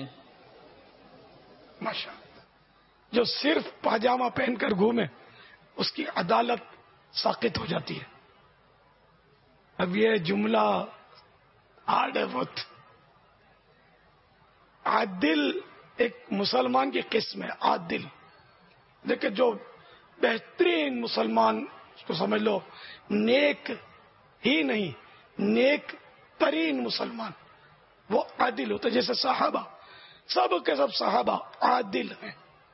ماشاء اللہ. جو صرف پاجامہ پہن کر گھومے اس کی عدالت ساقط ہو جاتی ہے. اب یہ جملہ ہارڈ ہے بہت. عادل ایک مسلمان کی قسم ہے، عادل. دیکھیں جو بہترین مسلمان اس کو سمجھ لو، نیک ہی نہیں نیک ترین مسلمان وہ عادل ہوتا ہے. جیسے صحابہ، سب کے سب صحابہ عادل ہیں.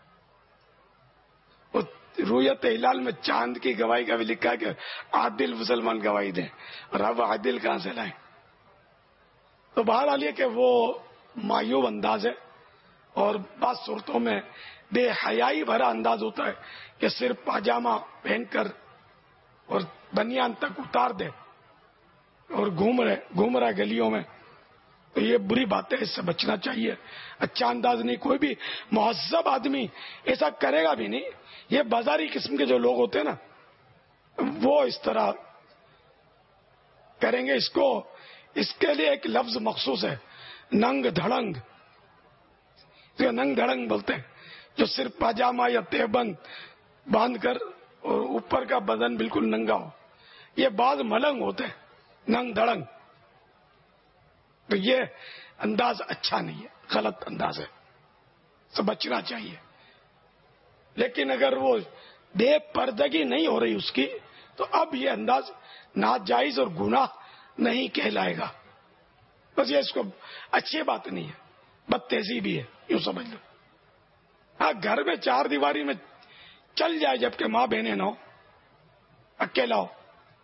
رویت ہلال میں چاند کی گواہی کا بھی لکھا ہے کہ عادل مسلمان گواہی دیں، اور اب عادل کہاں سے لائیں؟ تو بہرحال یہ کہ وہ مایوب انداز ہے، اور بعض صورتوں میں بے حیائی بھرا انداز ہوتا ہے کہ صرف پاجامہ پہن کر اور بنیان تک اتار دے اور گھوم رہے گھوم رہا گلیوں میں. تو یہ بری بات ہے، اس سے بچنا چاہیے. اچھا انداز نہیں. کوئی بھی مہذب آدمی ایسا کرے گا بھی نہیں. یہ بازاری قسم کے جو لوگ ہوتے ہیں نا وہ اس طرح کریں گے. اس کو اس کے لیے ایک لفظ مخصوص ہے، ننگ دھڑنگ. جو ننگ دھڑنگ بولتے ہیں، جو صرف پاجامہ یا تہبند باندھ کر اور اوپر کا بدن بالکل ننگا ہو. یہ بعض ملنگ ہوتے ہیں ننگ دھڑنگ. تو یہ انداز اچھا نہیں ہے، غلط انداز ہے، سے بچنا چاہیے. لیکن اگر وہ بے پردگی نہیں ہو رہی اس کی تو اب یہ انداز ناجائز اور گناہ نہیں کہلائے گا. بس یہ اس کو اچھی بات نہیں ہے، بد تہذیبی ہے، یوں سمجھ لو. ہاں گھر میں چار دیواری میں چل جائے جبکہ ماں بہنیں نہ ہو، اکیلا ہو،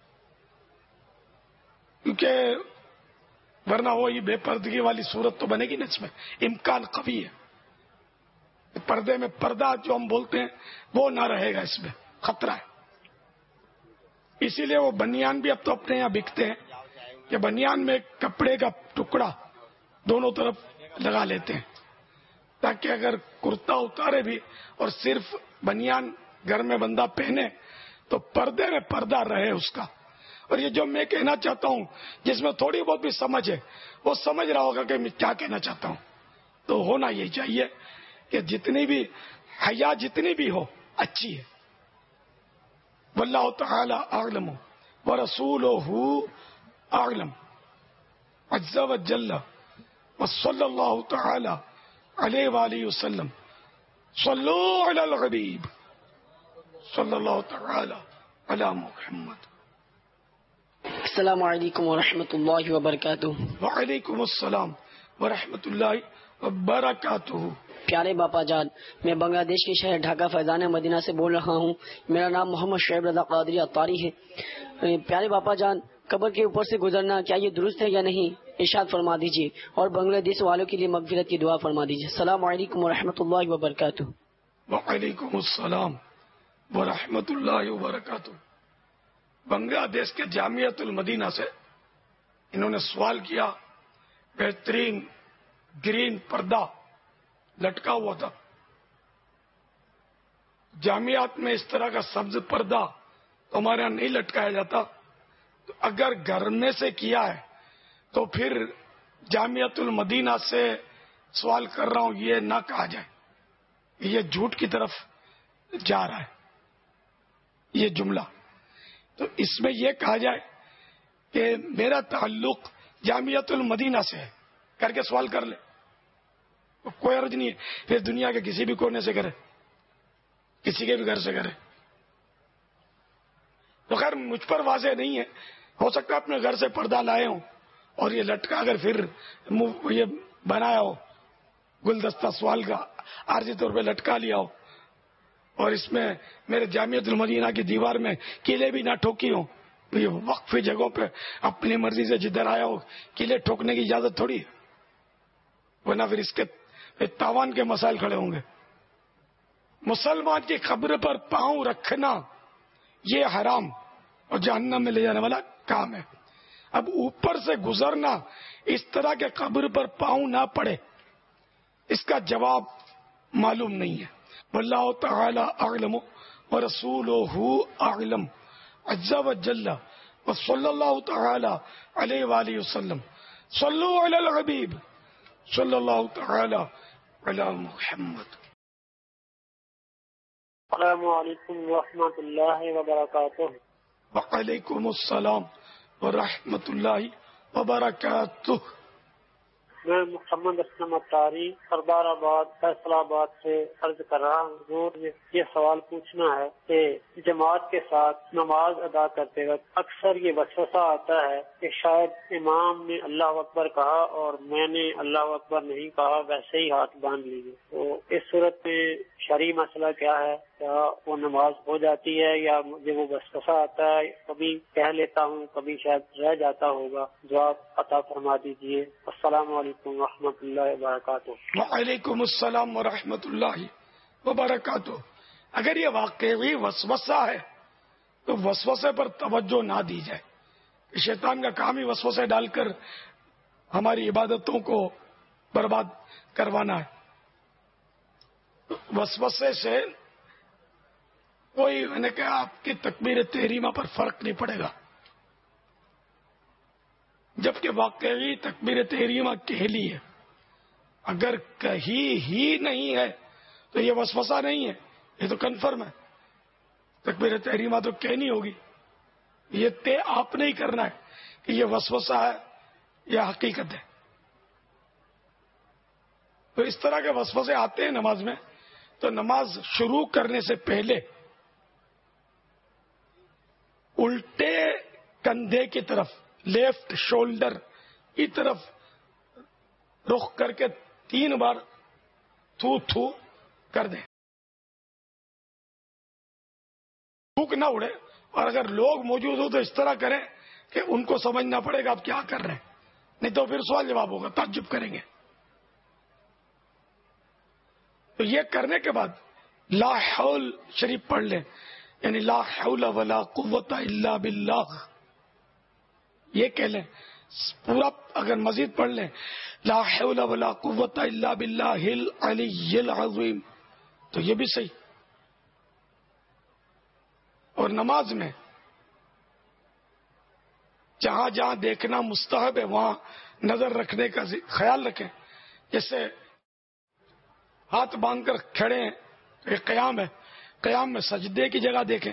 کیونکہ ورنہ وہ یہ بے پردگی والی صورت تو بنے گی نا، اس میں امکان قوی ہے، پردے میں پردہ جو ہم بولتے ہیں وہ نہ رہے گا، اس میں خطرہ ہے۔ اسی لیے وہ بنیان بھی اب تو اپنے یہاں بکتے ہیں کہ بنیان میں کپڑے کا ٹکڑا دونوں طرف لگا لیتے ہیں تاکہ اگر کرتا اتارے بھی اور صرف بنیان گھر میں بندہ پہنے تو پردے میں پردہ رہے اس کا۔ اور یہ جو میں کہنا چاہتا ہوں جس میں تھوڑی بہت بھی سمجھ ہے وہ سمجھ رہا ہوگا کہ میں کیا کہنا چاہتا ہوں، تو ہونا یہی چاہیے کہ جتنی بھی حیا جتنی بھی ہو اچھی ہے۔ واللہ تعالی اعلم ورسولہ اعلم عز وجل وصلی اللہ تعالی علیہ وآلہ وسلم صلو علی الحبیب صلی اللہ تعالی علی محمد۔ السلام علیکم ورحمۃ اللہ وبرکاتہ۔ وعلیکم السلام ورحمۃ اللہ وبرکاتہ۔ پیارے باپا جان، میں بنگلہ دیش کے شہر ڈھاکہ فیضان مدینہ سے بول رہا ہوں۔ میرا نام محمد شعیب رضا قادری اطاری ہے۔ پیارے باپا جان، قبر کے اوپر سے گزرنا کیا یہ درست ہے یا نہیں، ارشاد فرما دیجیے، اور بنگلہ دیش والوں کے لیے مغفرت کی دعا فرما دیجیے۔ السلام علیکم ورحمۃ اللہ وبرکاتہ۔ وعلیکم السلام ورحمۃ اللہ وبرکاتہ۔ بنگلہ دیش کے جامعۃ المدینہ سے انہوں نے سوال کیا، بہترین گرین پردہ لٹکا ہوا تھا۔ جامعات میں اس طرح کا سبز پردہ تو ہمارے یہاں نہیں لٹکایا جاتا، تو اگر گھر میں سے کیا ہے تو پھر جامعۃ المدینہ سے سوال کر رہا ہوں یہ نہ کہا جائے، یہ جھوٹ کی طرف جا رہا ہے یہ جملہ۔ تو اس میں یہ کہا جائے کہ میرا تعلق جامعۃ المدینہ سے ہے، کر کے سوال کر لے، کوئی عرض نہیں ہے، پھر دنیا کے کسی بھی کونے سے کرے، کسی کے بھی گھر سے کرے۔ تو خیر مجھ پر واضح نہیں ہے، ہو سکتا ہے اپنے گھر سے پردہ لائے ہوں اور یہ لٹکا اگر پھر یہ بنایا ہو گلدستہ سوال کا، عارضی طور پہ لٹکا لیا ہو، اور اس میں میرے جامعۃ المدینہ کی دیوار میں قلعے بھی نہ ٹھوکی ہوں، یہ وقفی جگہوں پہ اپنی مرضی سے جدھر آیا ہو قلعے ٹھوکنے کی اجازت تھوڑی ہے، ورنہ پھر اس کے تاوان کے مسائل کھڑے ہوں گے۔ مسلمان کی قبر پر پاؤں رکھنا یہ حرام اور جہنم میں لے جانے والا کام ہے۔ اب اوپر سے گزرنا اس طرح کے قبر پر پاؤں نہ پڑے، اس کا جواب معلوم نہیں ہے۔ واللہ تعالی اعلم ورسولہ اعلم عز وجل وصلی اللہ تعالی علیہ وآلہ وسلم صلو علی الحبیب صلی اللہ تعالی علی محمد۔ السلام علیکم ورحمۃ اللہ وبرکاتہ۔ وعلیکم السلام ورحمۃ اللہ وبرکاتہ۔ میں محمد اسلم اطاری سردار آباد فیصل آباد سے عرض کر رہا ہوں، حضور یہ سوال پوچھنا ہے کہ جماعت کے ساتھ نماز ادا کرتے وقت اکثر یہ وسوسہ آتا ہے کہ شاید امام نے اللہ اکبر کہا اور میں نے اللہ اکبر نہیں کہا، ویسے ہی ہاتھ باندھ لیے، تو اس صورت میں شرعی مسئلہ کیا ہے؟ کیا وہ نماز ہو جاتی ہے یا مجھے وہ وسوسہ آتا ہے، کبھی کہہ لیتا ہوں کبھی شاید رہ جاتا ہوگا، جواب عطا فرما دیجیے۔ السلام علیکم ورحمۃ اللہ وبرکاتہ۔ وعلیکم السلام ورحمۃ اللہ وبرکاتہ۔ اگر یہ واقعی وسوسہ ہے تو وسوسے پر توجہ نہ دی جائے، شیطان کا کام ہی وسوسے ڈال کر ہماری عبادتوں کو برباد کروانا ہے۔ وسوسے سے کوئی میں نے کہا آپ کی تکبیر تحریمہ پر فرق نہیں پڑے گا، جبکہ واقعی تکبیر تحریمہ کہلی ہے، اگر کہیں ہی نہیں ہے تو یہ وسوسہ نہیں ہے، یہ تو کنفرم ہے، تکبیر تحریمہ تو کہنی ہوگی، یہ طے آپ نہیں کرنا ہے کہ یہ وسوسہ ہے یا حقیقت ہے۔ تو اس طرح کے وسوسے آتے ہیں نماز میں، تو نماز شروع کرنے سے پہلے الٹے کندھے کی طرف، لیفٹ شولڈر کی طرف رخ کر کے تین بار تھو تھو کر دیں۔ تھوک نہ اڑے، اور اگر لوگ موجود ہو تو اس طرح کریں کہ ان کو سمجھنا پڑے گا آپ کیا کر رہے ہیں، نہیں تو پھر سوال جواب ہوگا، تعجب کریں گے۔ تو یہ کرنے کے بعد لا حول شریف پڑھ لیں، یعنی لا حول ولا قوت الا باللہ، یہ کہہ لیں پورا۔ اگر مزید پڑھ لیں لا حول ولا قوت الا باللہ العلی العظیم تو یہ بھی صحیح۔ اور نماز میں جہاں جہاں دیکھنا مستحب ہے وہاں نظر رکھنے کا خیال رکھیں، جیسے ہاتھ باندھ کر کھڑے ہیں تو یہ قیام ہے، قیام میں سجدے کی جگہ دیکھیں،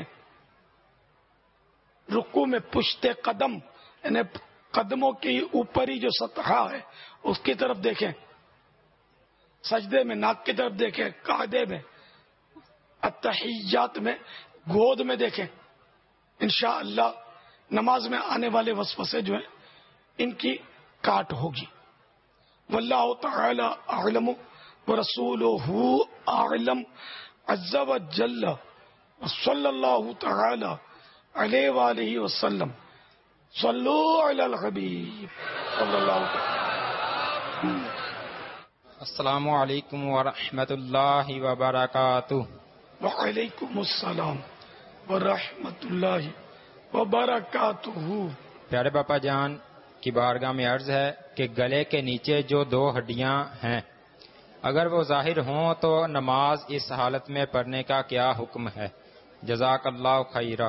رکوع میں پشت قدم یعنی قدموں کی اوپری جو سطح ہے اس کی طرف دیکھیں، سجدے میں ناک کی طرف دیکھیں، قعدے میں، التحیات میں گود میں دیکھیں۔ انشاءاللہ نماز میں آنے والے وسوسے جو ہیں ان کی کاٹ ہوگی۔ واللہ تعالی اعلم ورسولہ اعلم عز وجل صلی اللہ تعالی علیہ وآلہ وسلم صلو علی الحبیب صلی اللہ تعالی۔ السلام علیکم ورحمۃ اللہ وبرکاتہ۔ وعلیکم السلام ورحمۃ اللہ وبرکاتہ۔ پیارے باپا جان کی بارگاہ میں عرض ہے کہ گلے کے نیچے جو دو ہڈیاں ہیں اگر وہ ظاہر ہوں تو نماز اس حالت میں پڑھنے کا کیا حکم ہے؟ جزاک اللہ خیرہ۔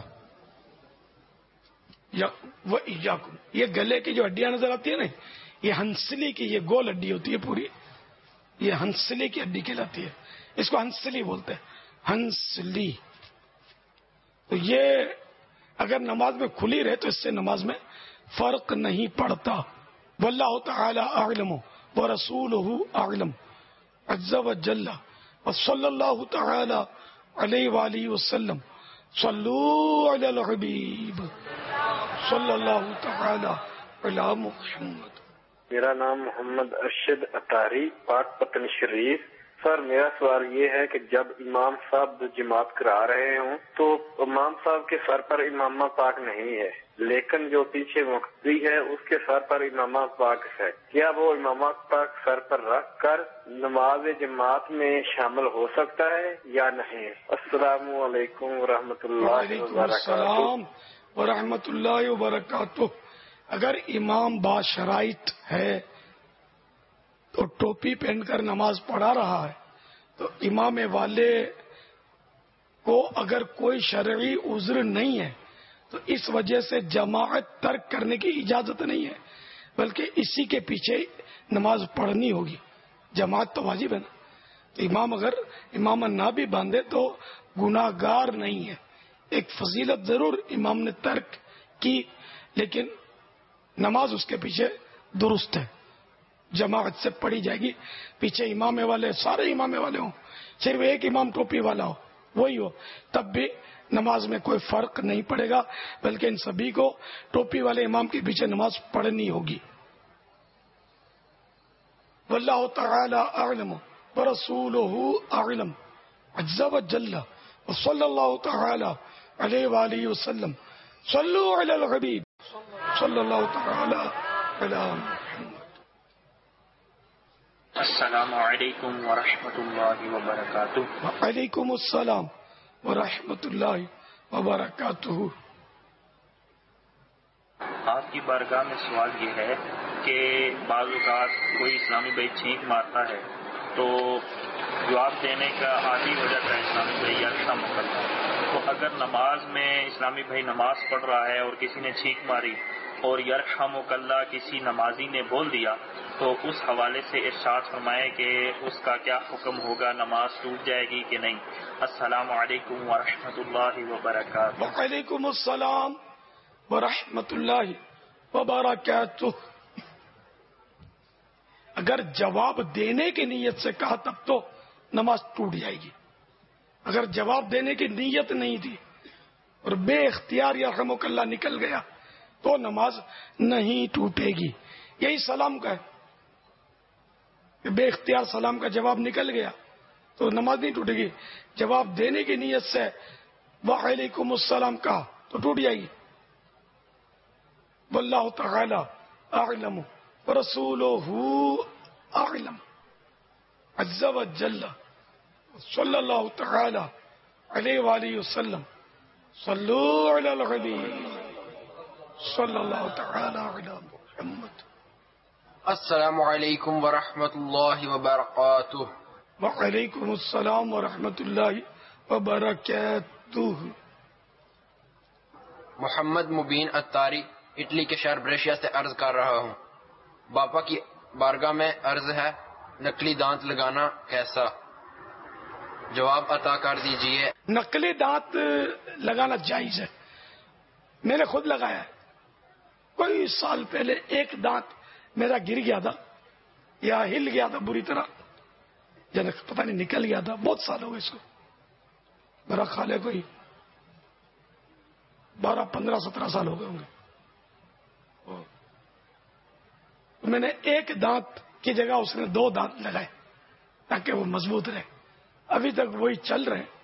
یہ گلے کی جو ہڈیاں نظر آتی ہیں نا، یہ ہنسلی کی یہ گول ہڈی ہوتی ہے پوری، یہ ہنسلی کی ہڈی کہلاتی ہے، اس کو ہنسلی بولتے ہیں، ہنسلی۔ تو یہ اگر نماز میں کھلی رہے تو اس سے نماز میں فرق نہیں پڑتا۔ واللہ تعالی اعلم ورسولہ اعلم عز وجل وصلی اللہ تعالی علیہ وآلہ وسلم صلو علی الحبیب صلی اللہ تعالی علی محمد۔ میرا نام محمد ارشد اطاری، پاک پتن شریف۔ سر میرا سوال یہ ہے کہ جب امام صاحب جماعت کرا رہے ہوں تو امام صاحب کے سر پر امامہ پاک نہیں ہے، لیکن جو پیچھے مقتدی ہے اس کے سر پر امامہ پاک ہے، کیا وہ امامہ پاک سر پر رکھ کر نماز جماعت میں شامل ہو سکتا ہے یا نہیں؟ السلام علیکم ورحمۃ اللہ وبرکاتہ۔ ورحمۃ اللہ وبرکاتہ۔ اگر امام باشرائط ہے تو ٹوپی پہن کر نماز پڑھا رہا ہے تو امام والے کو اگر کوئی شرعی عذر نہیں ہے تو اس وجہ سے جماعت ترک کرنے کی اجازت نہیں ہے، بلکہ اسی کے پیچھے نماز پڑھنی ہوگی۔ جماعت تو واجب ہے نا، تو امام اگر امام نہ بھی باندھے تو گناہ گار نہیں ہے۔ ایک فضیلت ضرور امام نے ترک کی لیکن نماز اس کے پیچھے درست ہے، جماعت سے پڑھی جائے گی۔ پیچھے امام والے سارے امام والے ہوں، صرف ایک امام ٹوپی والا ہو وہی ہو، تب بھی نماز میں کوئی فرق نہیں پڑے گا، بلکہ ان سبھی کو ٹوپی والے امام کے پیچھے نماز پڑھنی ہوگی۔ واللہ تعالی اعلم ورسولہ اعلم عز وجل وصلی اللہ تعالی علیہ وآلہ وسلم صلو علی الحبیب صلی اللہ تعالی علی محمد۔ السلام علیکم ورحمۃ اللہ وبرکاتہ۔ وعلیکم السلام ورحمۃ اللہ وبرکاتہ۔ آپ کی بارگاہ میں سوال یہ ہے کہ بعض اوقات کوئی اسلامی بھائی چھینک مارتا ہے تو جواب دینے کا عادی ہو جاتا ہے اسلامی بھائی یا اچھا مقدمہ، تو اگر نماز میں اسلامی بھائی نماز پڑھ رہا ہے اور کسی نے چھینک ماری اور یرحمک اللہ کسی نمازی نے بول دیا تو اس حوالے سے ارشاد فرمائے کہ اس کا کیا حکم ہوگا، نماز ٹوٹ جائے گی کہ نہیں؟ السلام علیکم ورحمۃ اللہ وبرکاتہ۔ وعلیکم السلام ورحمۃ اللہ وبرکاتہ۔ اگر جواب دینے کی نیت سے کہا تب تو نماز ٹوٹ جائے گی، اگر جواب دینے کی نیت نہیں تھی اور بے اختیار یرحمک اللہ نکل گیا تو نماز نہیں ٹوٹے گی۔ یہی سلام کا ہے کہ بے اختیار سلام کا جواب نکل گیا تو نماز نہیں ٹوٹے گی۔ جواب دینے کی نیت سے وعلیکم السلام کہا تو ٹوٹ جائے گی. واللہ تعالی اعلم ورسولہ اعلم عز وجل صلی اللہ تعالی علیہ وآلہ وسلم. صلو علی الحبیب صلی اللہ تعالی علی محمد. السلام علیکم ورحمۃ اللہ وبرکاتہ. وعلیکم السلام ورحمۃ اللہ وبرکاتہ. محمد مبین اتاری اٹلی کے شہر بریشیا سے عرض کر رہا ہوں. باپا کی بارگاہ میں عرض ہے نقلی دانت لگانا کیسا؟ جواب عطا کر دیجئے. نقلی دانت لگانا جائز ہے. میں نے خود لگایا ہے. کوئی سال پہلے ایک دانت میرا گر گیا تھا یا ہل گیا تھا بری طرح, جانے پتہ نہیں نکل گیا تھا. بہت سال ہو گئے اس کو. میرا خیال ہے کوئی بارہ پندرہ سترہ سال ہو گئے ہوں گے. میں نے ایک دانت کی جگہ اس نے دو دانت لگائے تاکہ وہ مضبوط رہے. ابھی تک وہی چل رہے ہیں.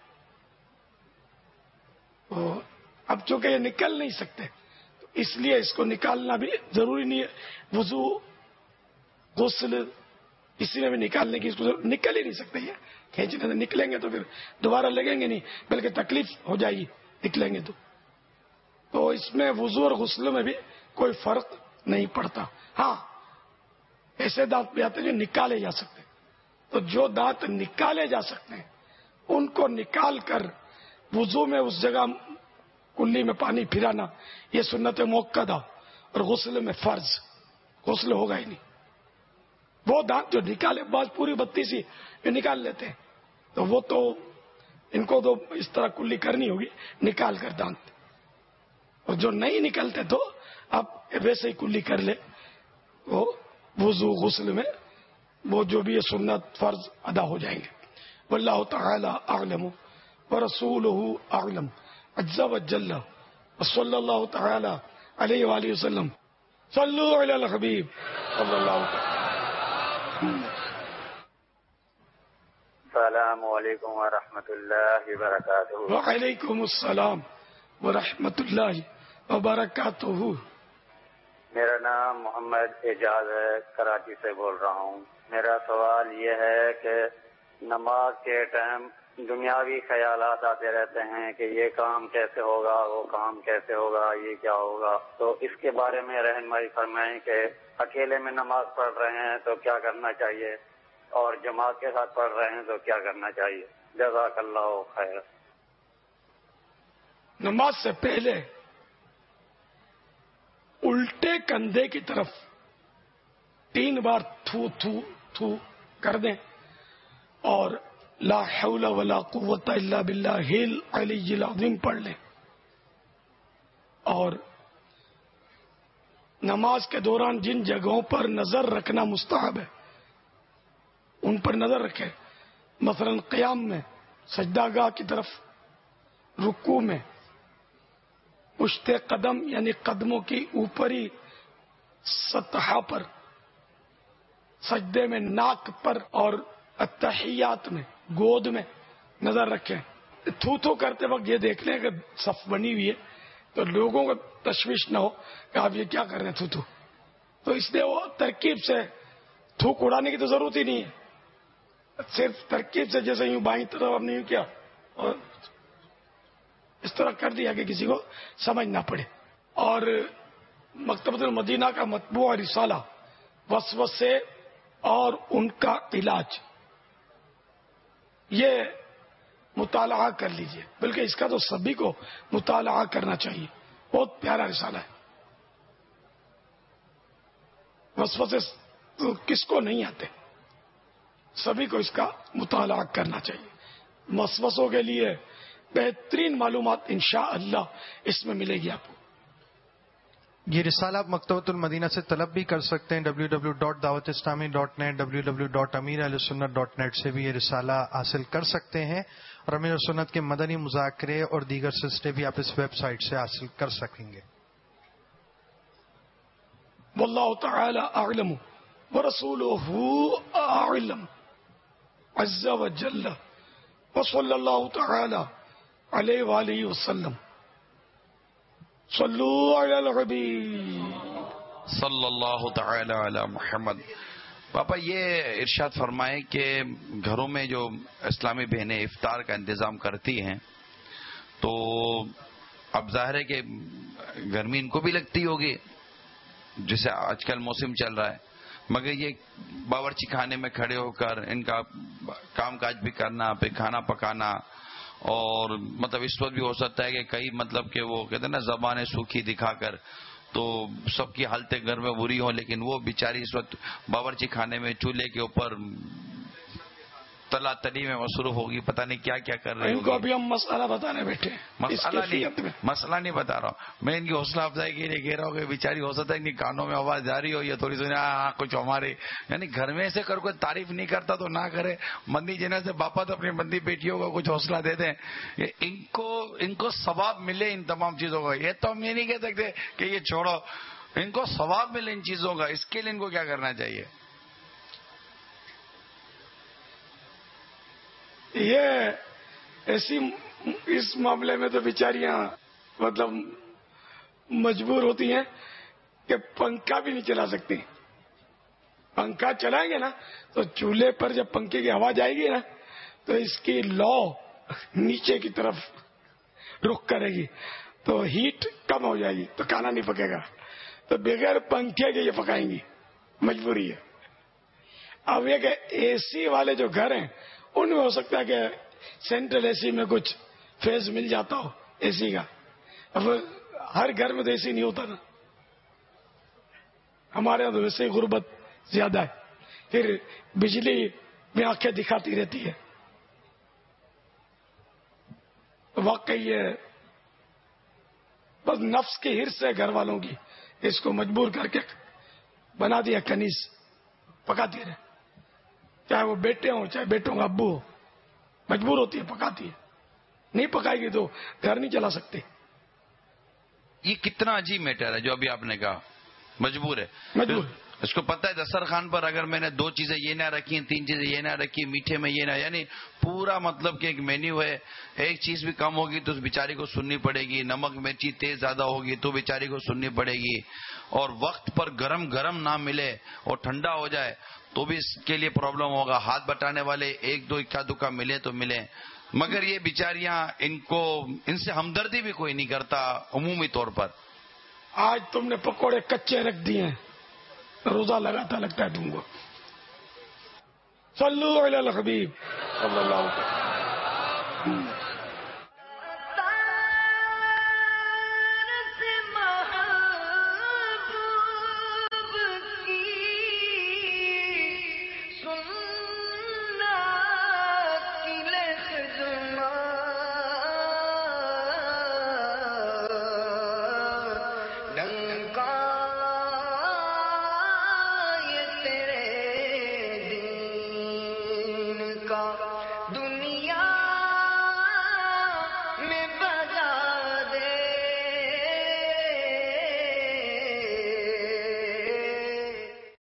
اب چونکہ یہ نکل نہیں سکتے تو اس لیے اس کو نکالنا بھی ضروری نہیں ہے. وضو غسل کسی میں بھی نکالنے کی اس کو نکل ہی نہیں سکتے. یہ کھینچنے سے نکلیں گے تو پھر دوبارہ لگیں گے نہیں, بلکہ تکلیف ہو جائے گی نکلیں گے تو. تو اس میں وضو اور غسل میں بھی کوئی فرق نہیں پڑتا. ہاں ایسے دانت بھی آتے ہیں جو نکالے جا سکتے. تو جو دانت نکالے جا سکتے ہیں ان کو نکال کر وضو میں اس جگہ کلی میں پانی پھرانا یہ سنت موقدہ, اور غسل میں فرض. غسل ہوگا ہی نہیں. وہ دانت جو نکالے بعض پوری بتی سی جو نکال لیتے ہیں تو وہ تو ان کو تو اس طرح کلی کرنی ہوگی نکال کر دانت. اور جو نہیں نکلتے تو اب ویسے ہی کلی کر لے. وہ وضو غسل میں وہ جو بھی سنت فرض ادا ہو جائیں گے. واللہ تعالی اعلم ورسولہ اعلم عز وجل صلی اللہ تعالی علیہ وآلہ وسلم. صلو علی الحبیب صلی اللہ تعالی. السلام علیکم ورحمۃ اللہ وبرکاتہ. وعلیکم السلام ورحمۃ اللہ وبرکاتہ. میرا نام محمد اعجاز ہے, کراچی سے بول رہا ہوں. میرا سوال یہ ہے کہ نماز کے ٹائم دنیاوی خیالات آتے رہتے ہیں کہ یہ کام کیسے ہوگا, وہ کام کیسے ہوگا, یہ کیا ہوگا. تو اس کے بارے میں رہنمائی فرمائیں کہ اکیلے میں نماز پڑھ رہے ہیں تو کیا کرنا چاہیے, اور جماعت کے ساتھ پڑھ رہے ہیں تو کیا کرنا چاہیے. جزاک اللہ خیر. نماز سے پہلے الٹے کندھے کی طرف تین بار تھو تھو تھو کر دیں اور لا حول ولا قوت الا باللہ العلی العظیم پڑھ لیں. اور نماز کے دوران جن جگہوں پر نظر رکھنا مستحب ہے ان پر نظر رکھیں. مثلا قیام میں سجدہ گاہ کی طرف, رکوع میں پشت قدم یعنی قدموں کی اوپری سطح پر, سجدے میں ناک پر, اور التحیات میں گود میں نظر رکھیں. تھو تھو کرتے وقت یہ دیکھ لیں کہ صف بنی ہوئی ہے تو لوگوں کو تشویش نہ ہو کہ آپ یہ کیا کر رہے ہیں تھو تھو. تو اس لیے وہ ترکیب سے تھوک اڑانے کی تو ضرورت ہی نہیں ہے. صرف ترکیب سے جیسے یوں بائیں طرف نہیں یوں کیا اور اس طرح کر دیا کہ کسی کو سمجھ نہ پڑے. اور مکتبۃ المدینہ کا مطبوع رسالہ وسوسے اور ان کا علاج یہ مطالعہ کر لیجئے, بلکہ اس کا تو سبھی کو مطالعہ کرنا چاہیے. بہت پیارا رسالہ ہے. وسوسے تو کس کو نہیں آتے, سبھی کو اس کا مطالعہ کرنا چاہیے. وسوسوں کے لیے بہترین معلومات انشاءاللہ اس میں ملے گی آپ کو. یہ رسالہ آپ مکتبۃ المدینہ سے طلب بھی کر سکتے ہیں. W W W dot Dawat Islami dot net W W W dot Ameer Ahl Sunnat dot net سے بھی یہ رسالہ حاصل کر سکتے ہیں, اور امیر سنت کے مدنی مذاکرے اور دیگر سلسلے بھی آپ اس ویب سائٹ سے حاصل کر سکیں گے. واللہ تعالی اعلم ورسولہ اعلم عز وجل وصلی اللہ تعالی علیہ وآلہ وسلم. صلو علی الحبیب صلی اللہ تعالی علی محمد. پاپا یہ ارشاد فرمائیں کہ گھروں میں جو اسلامی بہنیں افطار کا انتظام کرتی ہیں تو اب ظاہر ہے کہ گرمی ان کو بھی لگتی ہوگی جسے آج کل موسم چل رہا ہے، مگر یہ باورچی خانے میں کھڑے ہو کر ان کا کام کاج بھی کرنا، پھر کھانا پکانا، اور مطلب اس وقت بھی ہو سکتا ہے کہ کئی مطلب کہ وہ کہتے ہیں نا زبانیں سوکھی دکھا کر تو سب کی حالتیں گھر میں بری ہوں، لیکن وہ بیچاری اس وقت باورچی خانے میں چولہے کے اوپر تلا تلی میں مصروف ہوگی، پتہ نہیں کیا کیا کر رہے ہیں. ان کو ابھی ہم مسئلہ بتانے بیٹھے ہیں. مسئلہ نہیں مسئلہ نہیں بتا رہا ہوں میں، ان کی حوصلہ افزائی کے لیے کہہ رہا ہوں کہ بیچاری ہو سکتا ہے ان کی کانوں میں آواز جاری ہو یا تھوڑی سی ہاں کچھ ہمارے یعنی گھر میں سے کر کوئی تعریف نہیں کرتا تو نہ کرے. مندی جنہیں سے باپا تو اپنی مندی بیٹیوں کو کچھ حوصلہ دے دیں، ان کو ان کو ثواب ملے ان تمام چیزوں کا. یہ تو ہم یہ نہیں کہہ سکتے کہ یہ چھوڑو، ان کو ثواب ملے ان چیزوں کا، اس کے لیے ان کو کیا کرنا چاہیے؟ یہ ایسی اس معاملے میں تو بیچاریاں مطلب مجبور ہوتی ہیں کہ پنکھا بھی نہیں چلا سکتی. پنکھا چلائیں گے نا تو چولہے پر جب پنکھے کی ہوا جائے گی نا تو اس کی لو نیچے کی طرف رخ کرے گی تو ہیٹ کم ہو جائے گی تو کھانا نہیں پکے گا. تو بغیر پنکھے کے یہ پکائیں گی، مجبوری ہے. اب یہ کہ اے سی والے جو گھر ہیں ان میں ہو سکتا ہے کہ سینٹرل اے سی میں کچھ فیز مل جاتا ہو اے سی کا. اب ہر گھر میں تو اے سی نہیں ہوتا نا، ہمارے یہاں تو ویسے ہی غربت زیادہ ہے، پھر بجلی میں آنکھیں دکھاتی رہتی ہے. واقعی یہ بس نفس کی حرص ہے گھر والوں کی، اس کو مجبور کر کے بنا دیا کنیز، پکاتی رہے، چاہے وہ بیٹے ہوں چاہے بیٹوں کا ابو ہو، مجبور ہوتی ہے پکاتی ہے. نہیں پکائے گی تو گھر نہیں چلا سکتے. یہ کتنا عجیب میٹر ہے جو ابھی آپ نے کہا، مجبور ہے. مجبور اس کو پتہ ہے دسترخوان پر اگر میں نے دو چیزیں یہ نہ رکھی، تین چیزیں یہ نہ رکھی، میٹھے میں یہ نہ، یعنی پورا مطلب کہ ایک مینیو ہے، ایک چیز بھی کم ہوگی تو اس بیچاری کو سننی پڑے گی، نمک مرچی تیز زیادہ ہوگی تو بیچاری کو سننی پڑے گی، اور وقت پر گرم گرم نہ ملے اور ٹھنڈا ہو جائے تو بھی اس کے لیے پرابلم ہوگا. ہاتھ بٹانے والے ایک دو اکا دکا ملے تو ملے، مگر یہ بیچاریاں ان کو ان سے ہمدردی بھی کوئی نہیں کرتا عمومی طور پر. آج تم نے پکوڑے کچے رکھ دیے، روزہ لگاتا لگتا ہے تم کو. صلو علی الحبیب صلی اللہ علیہ وسلم.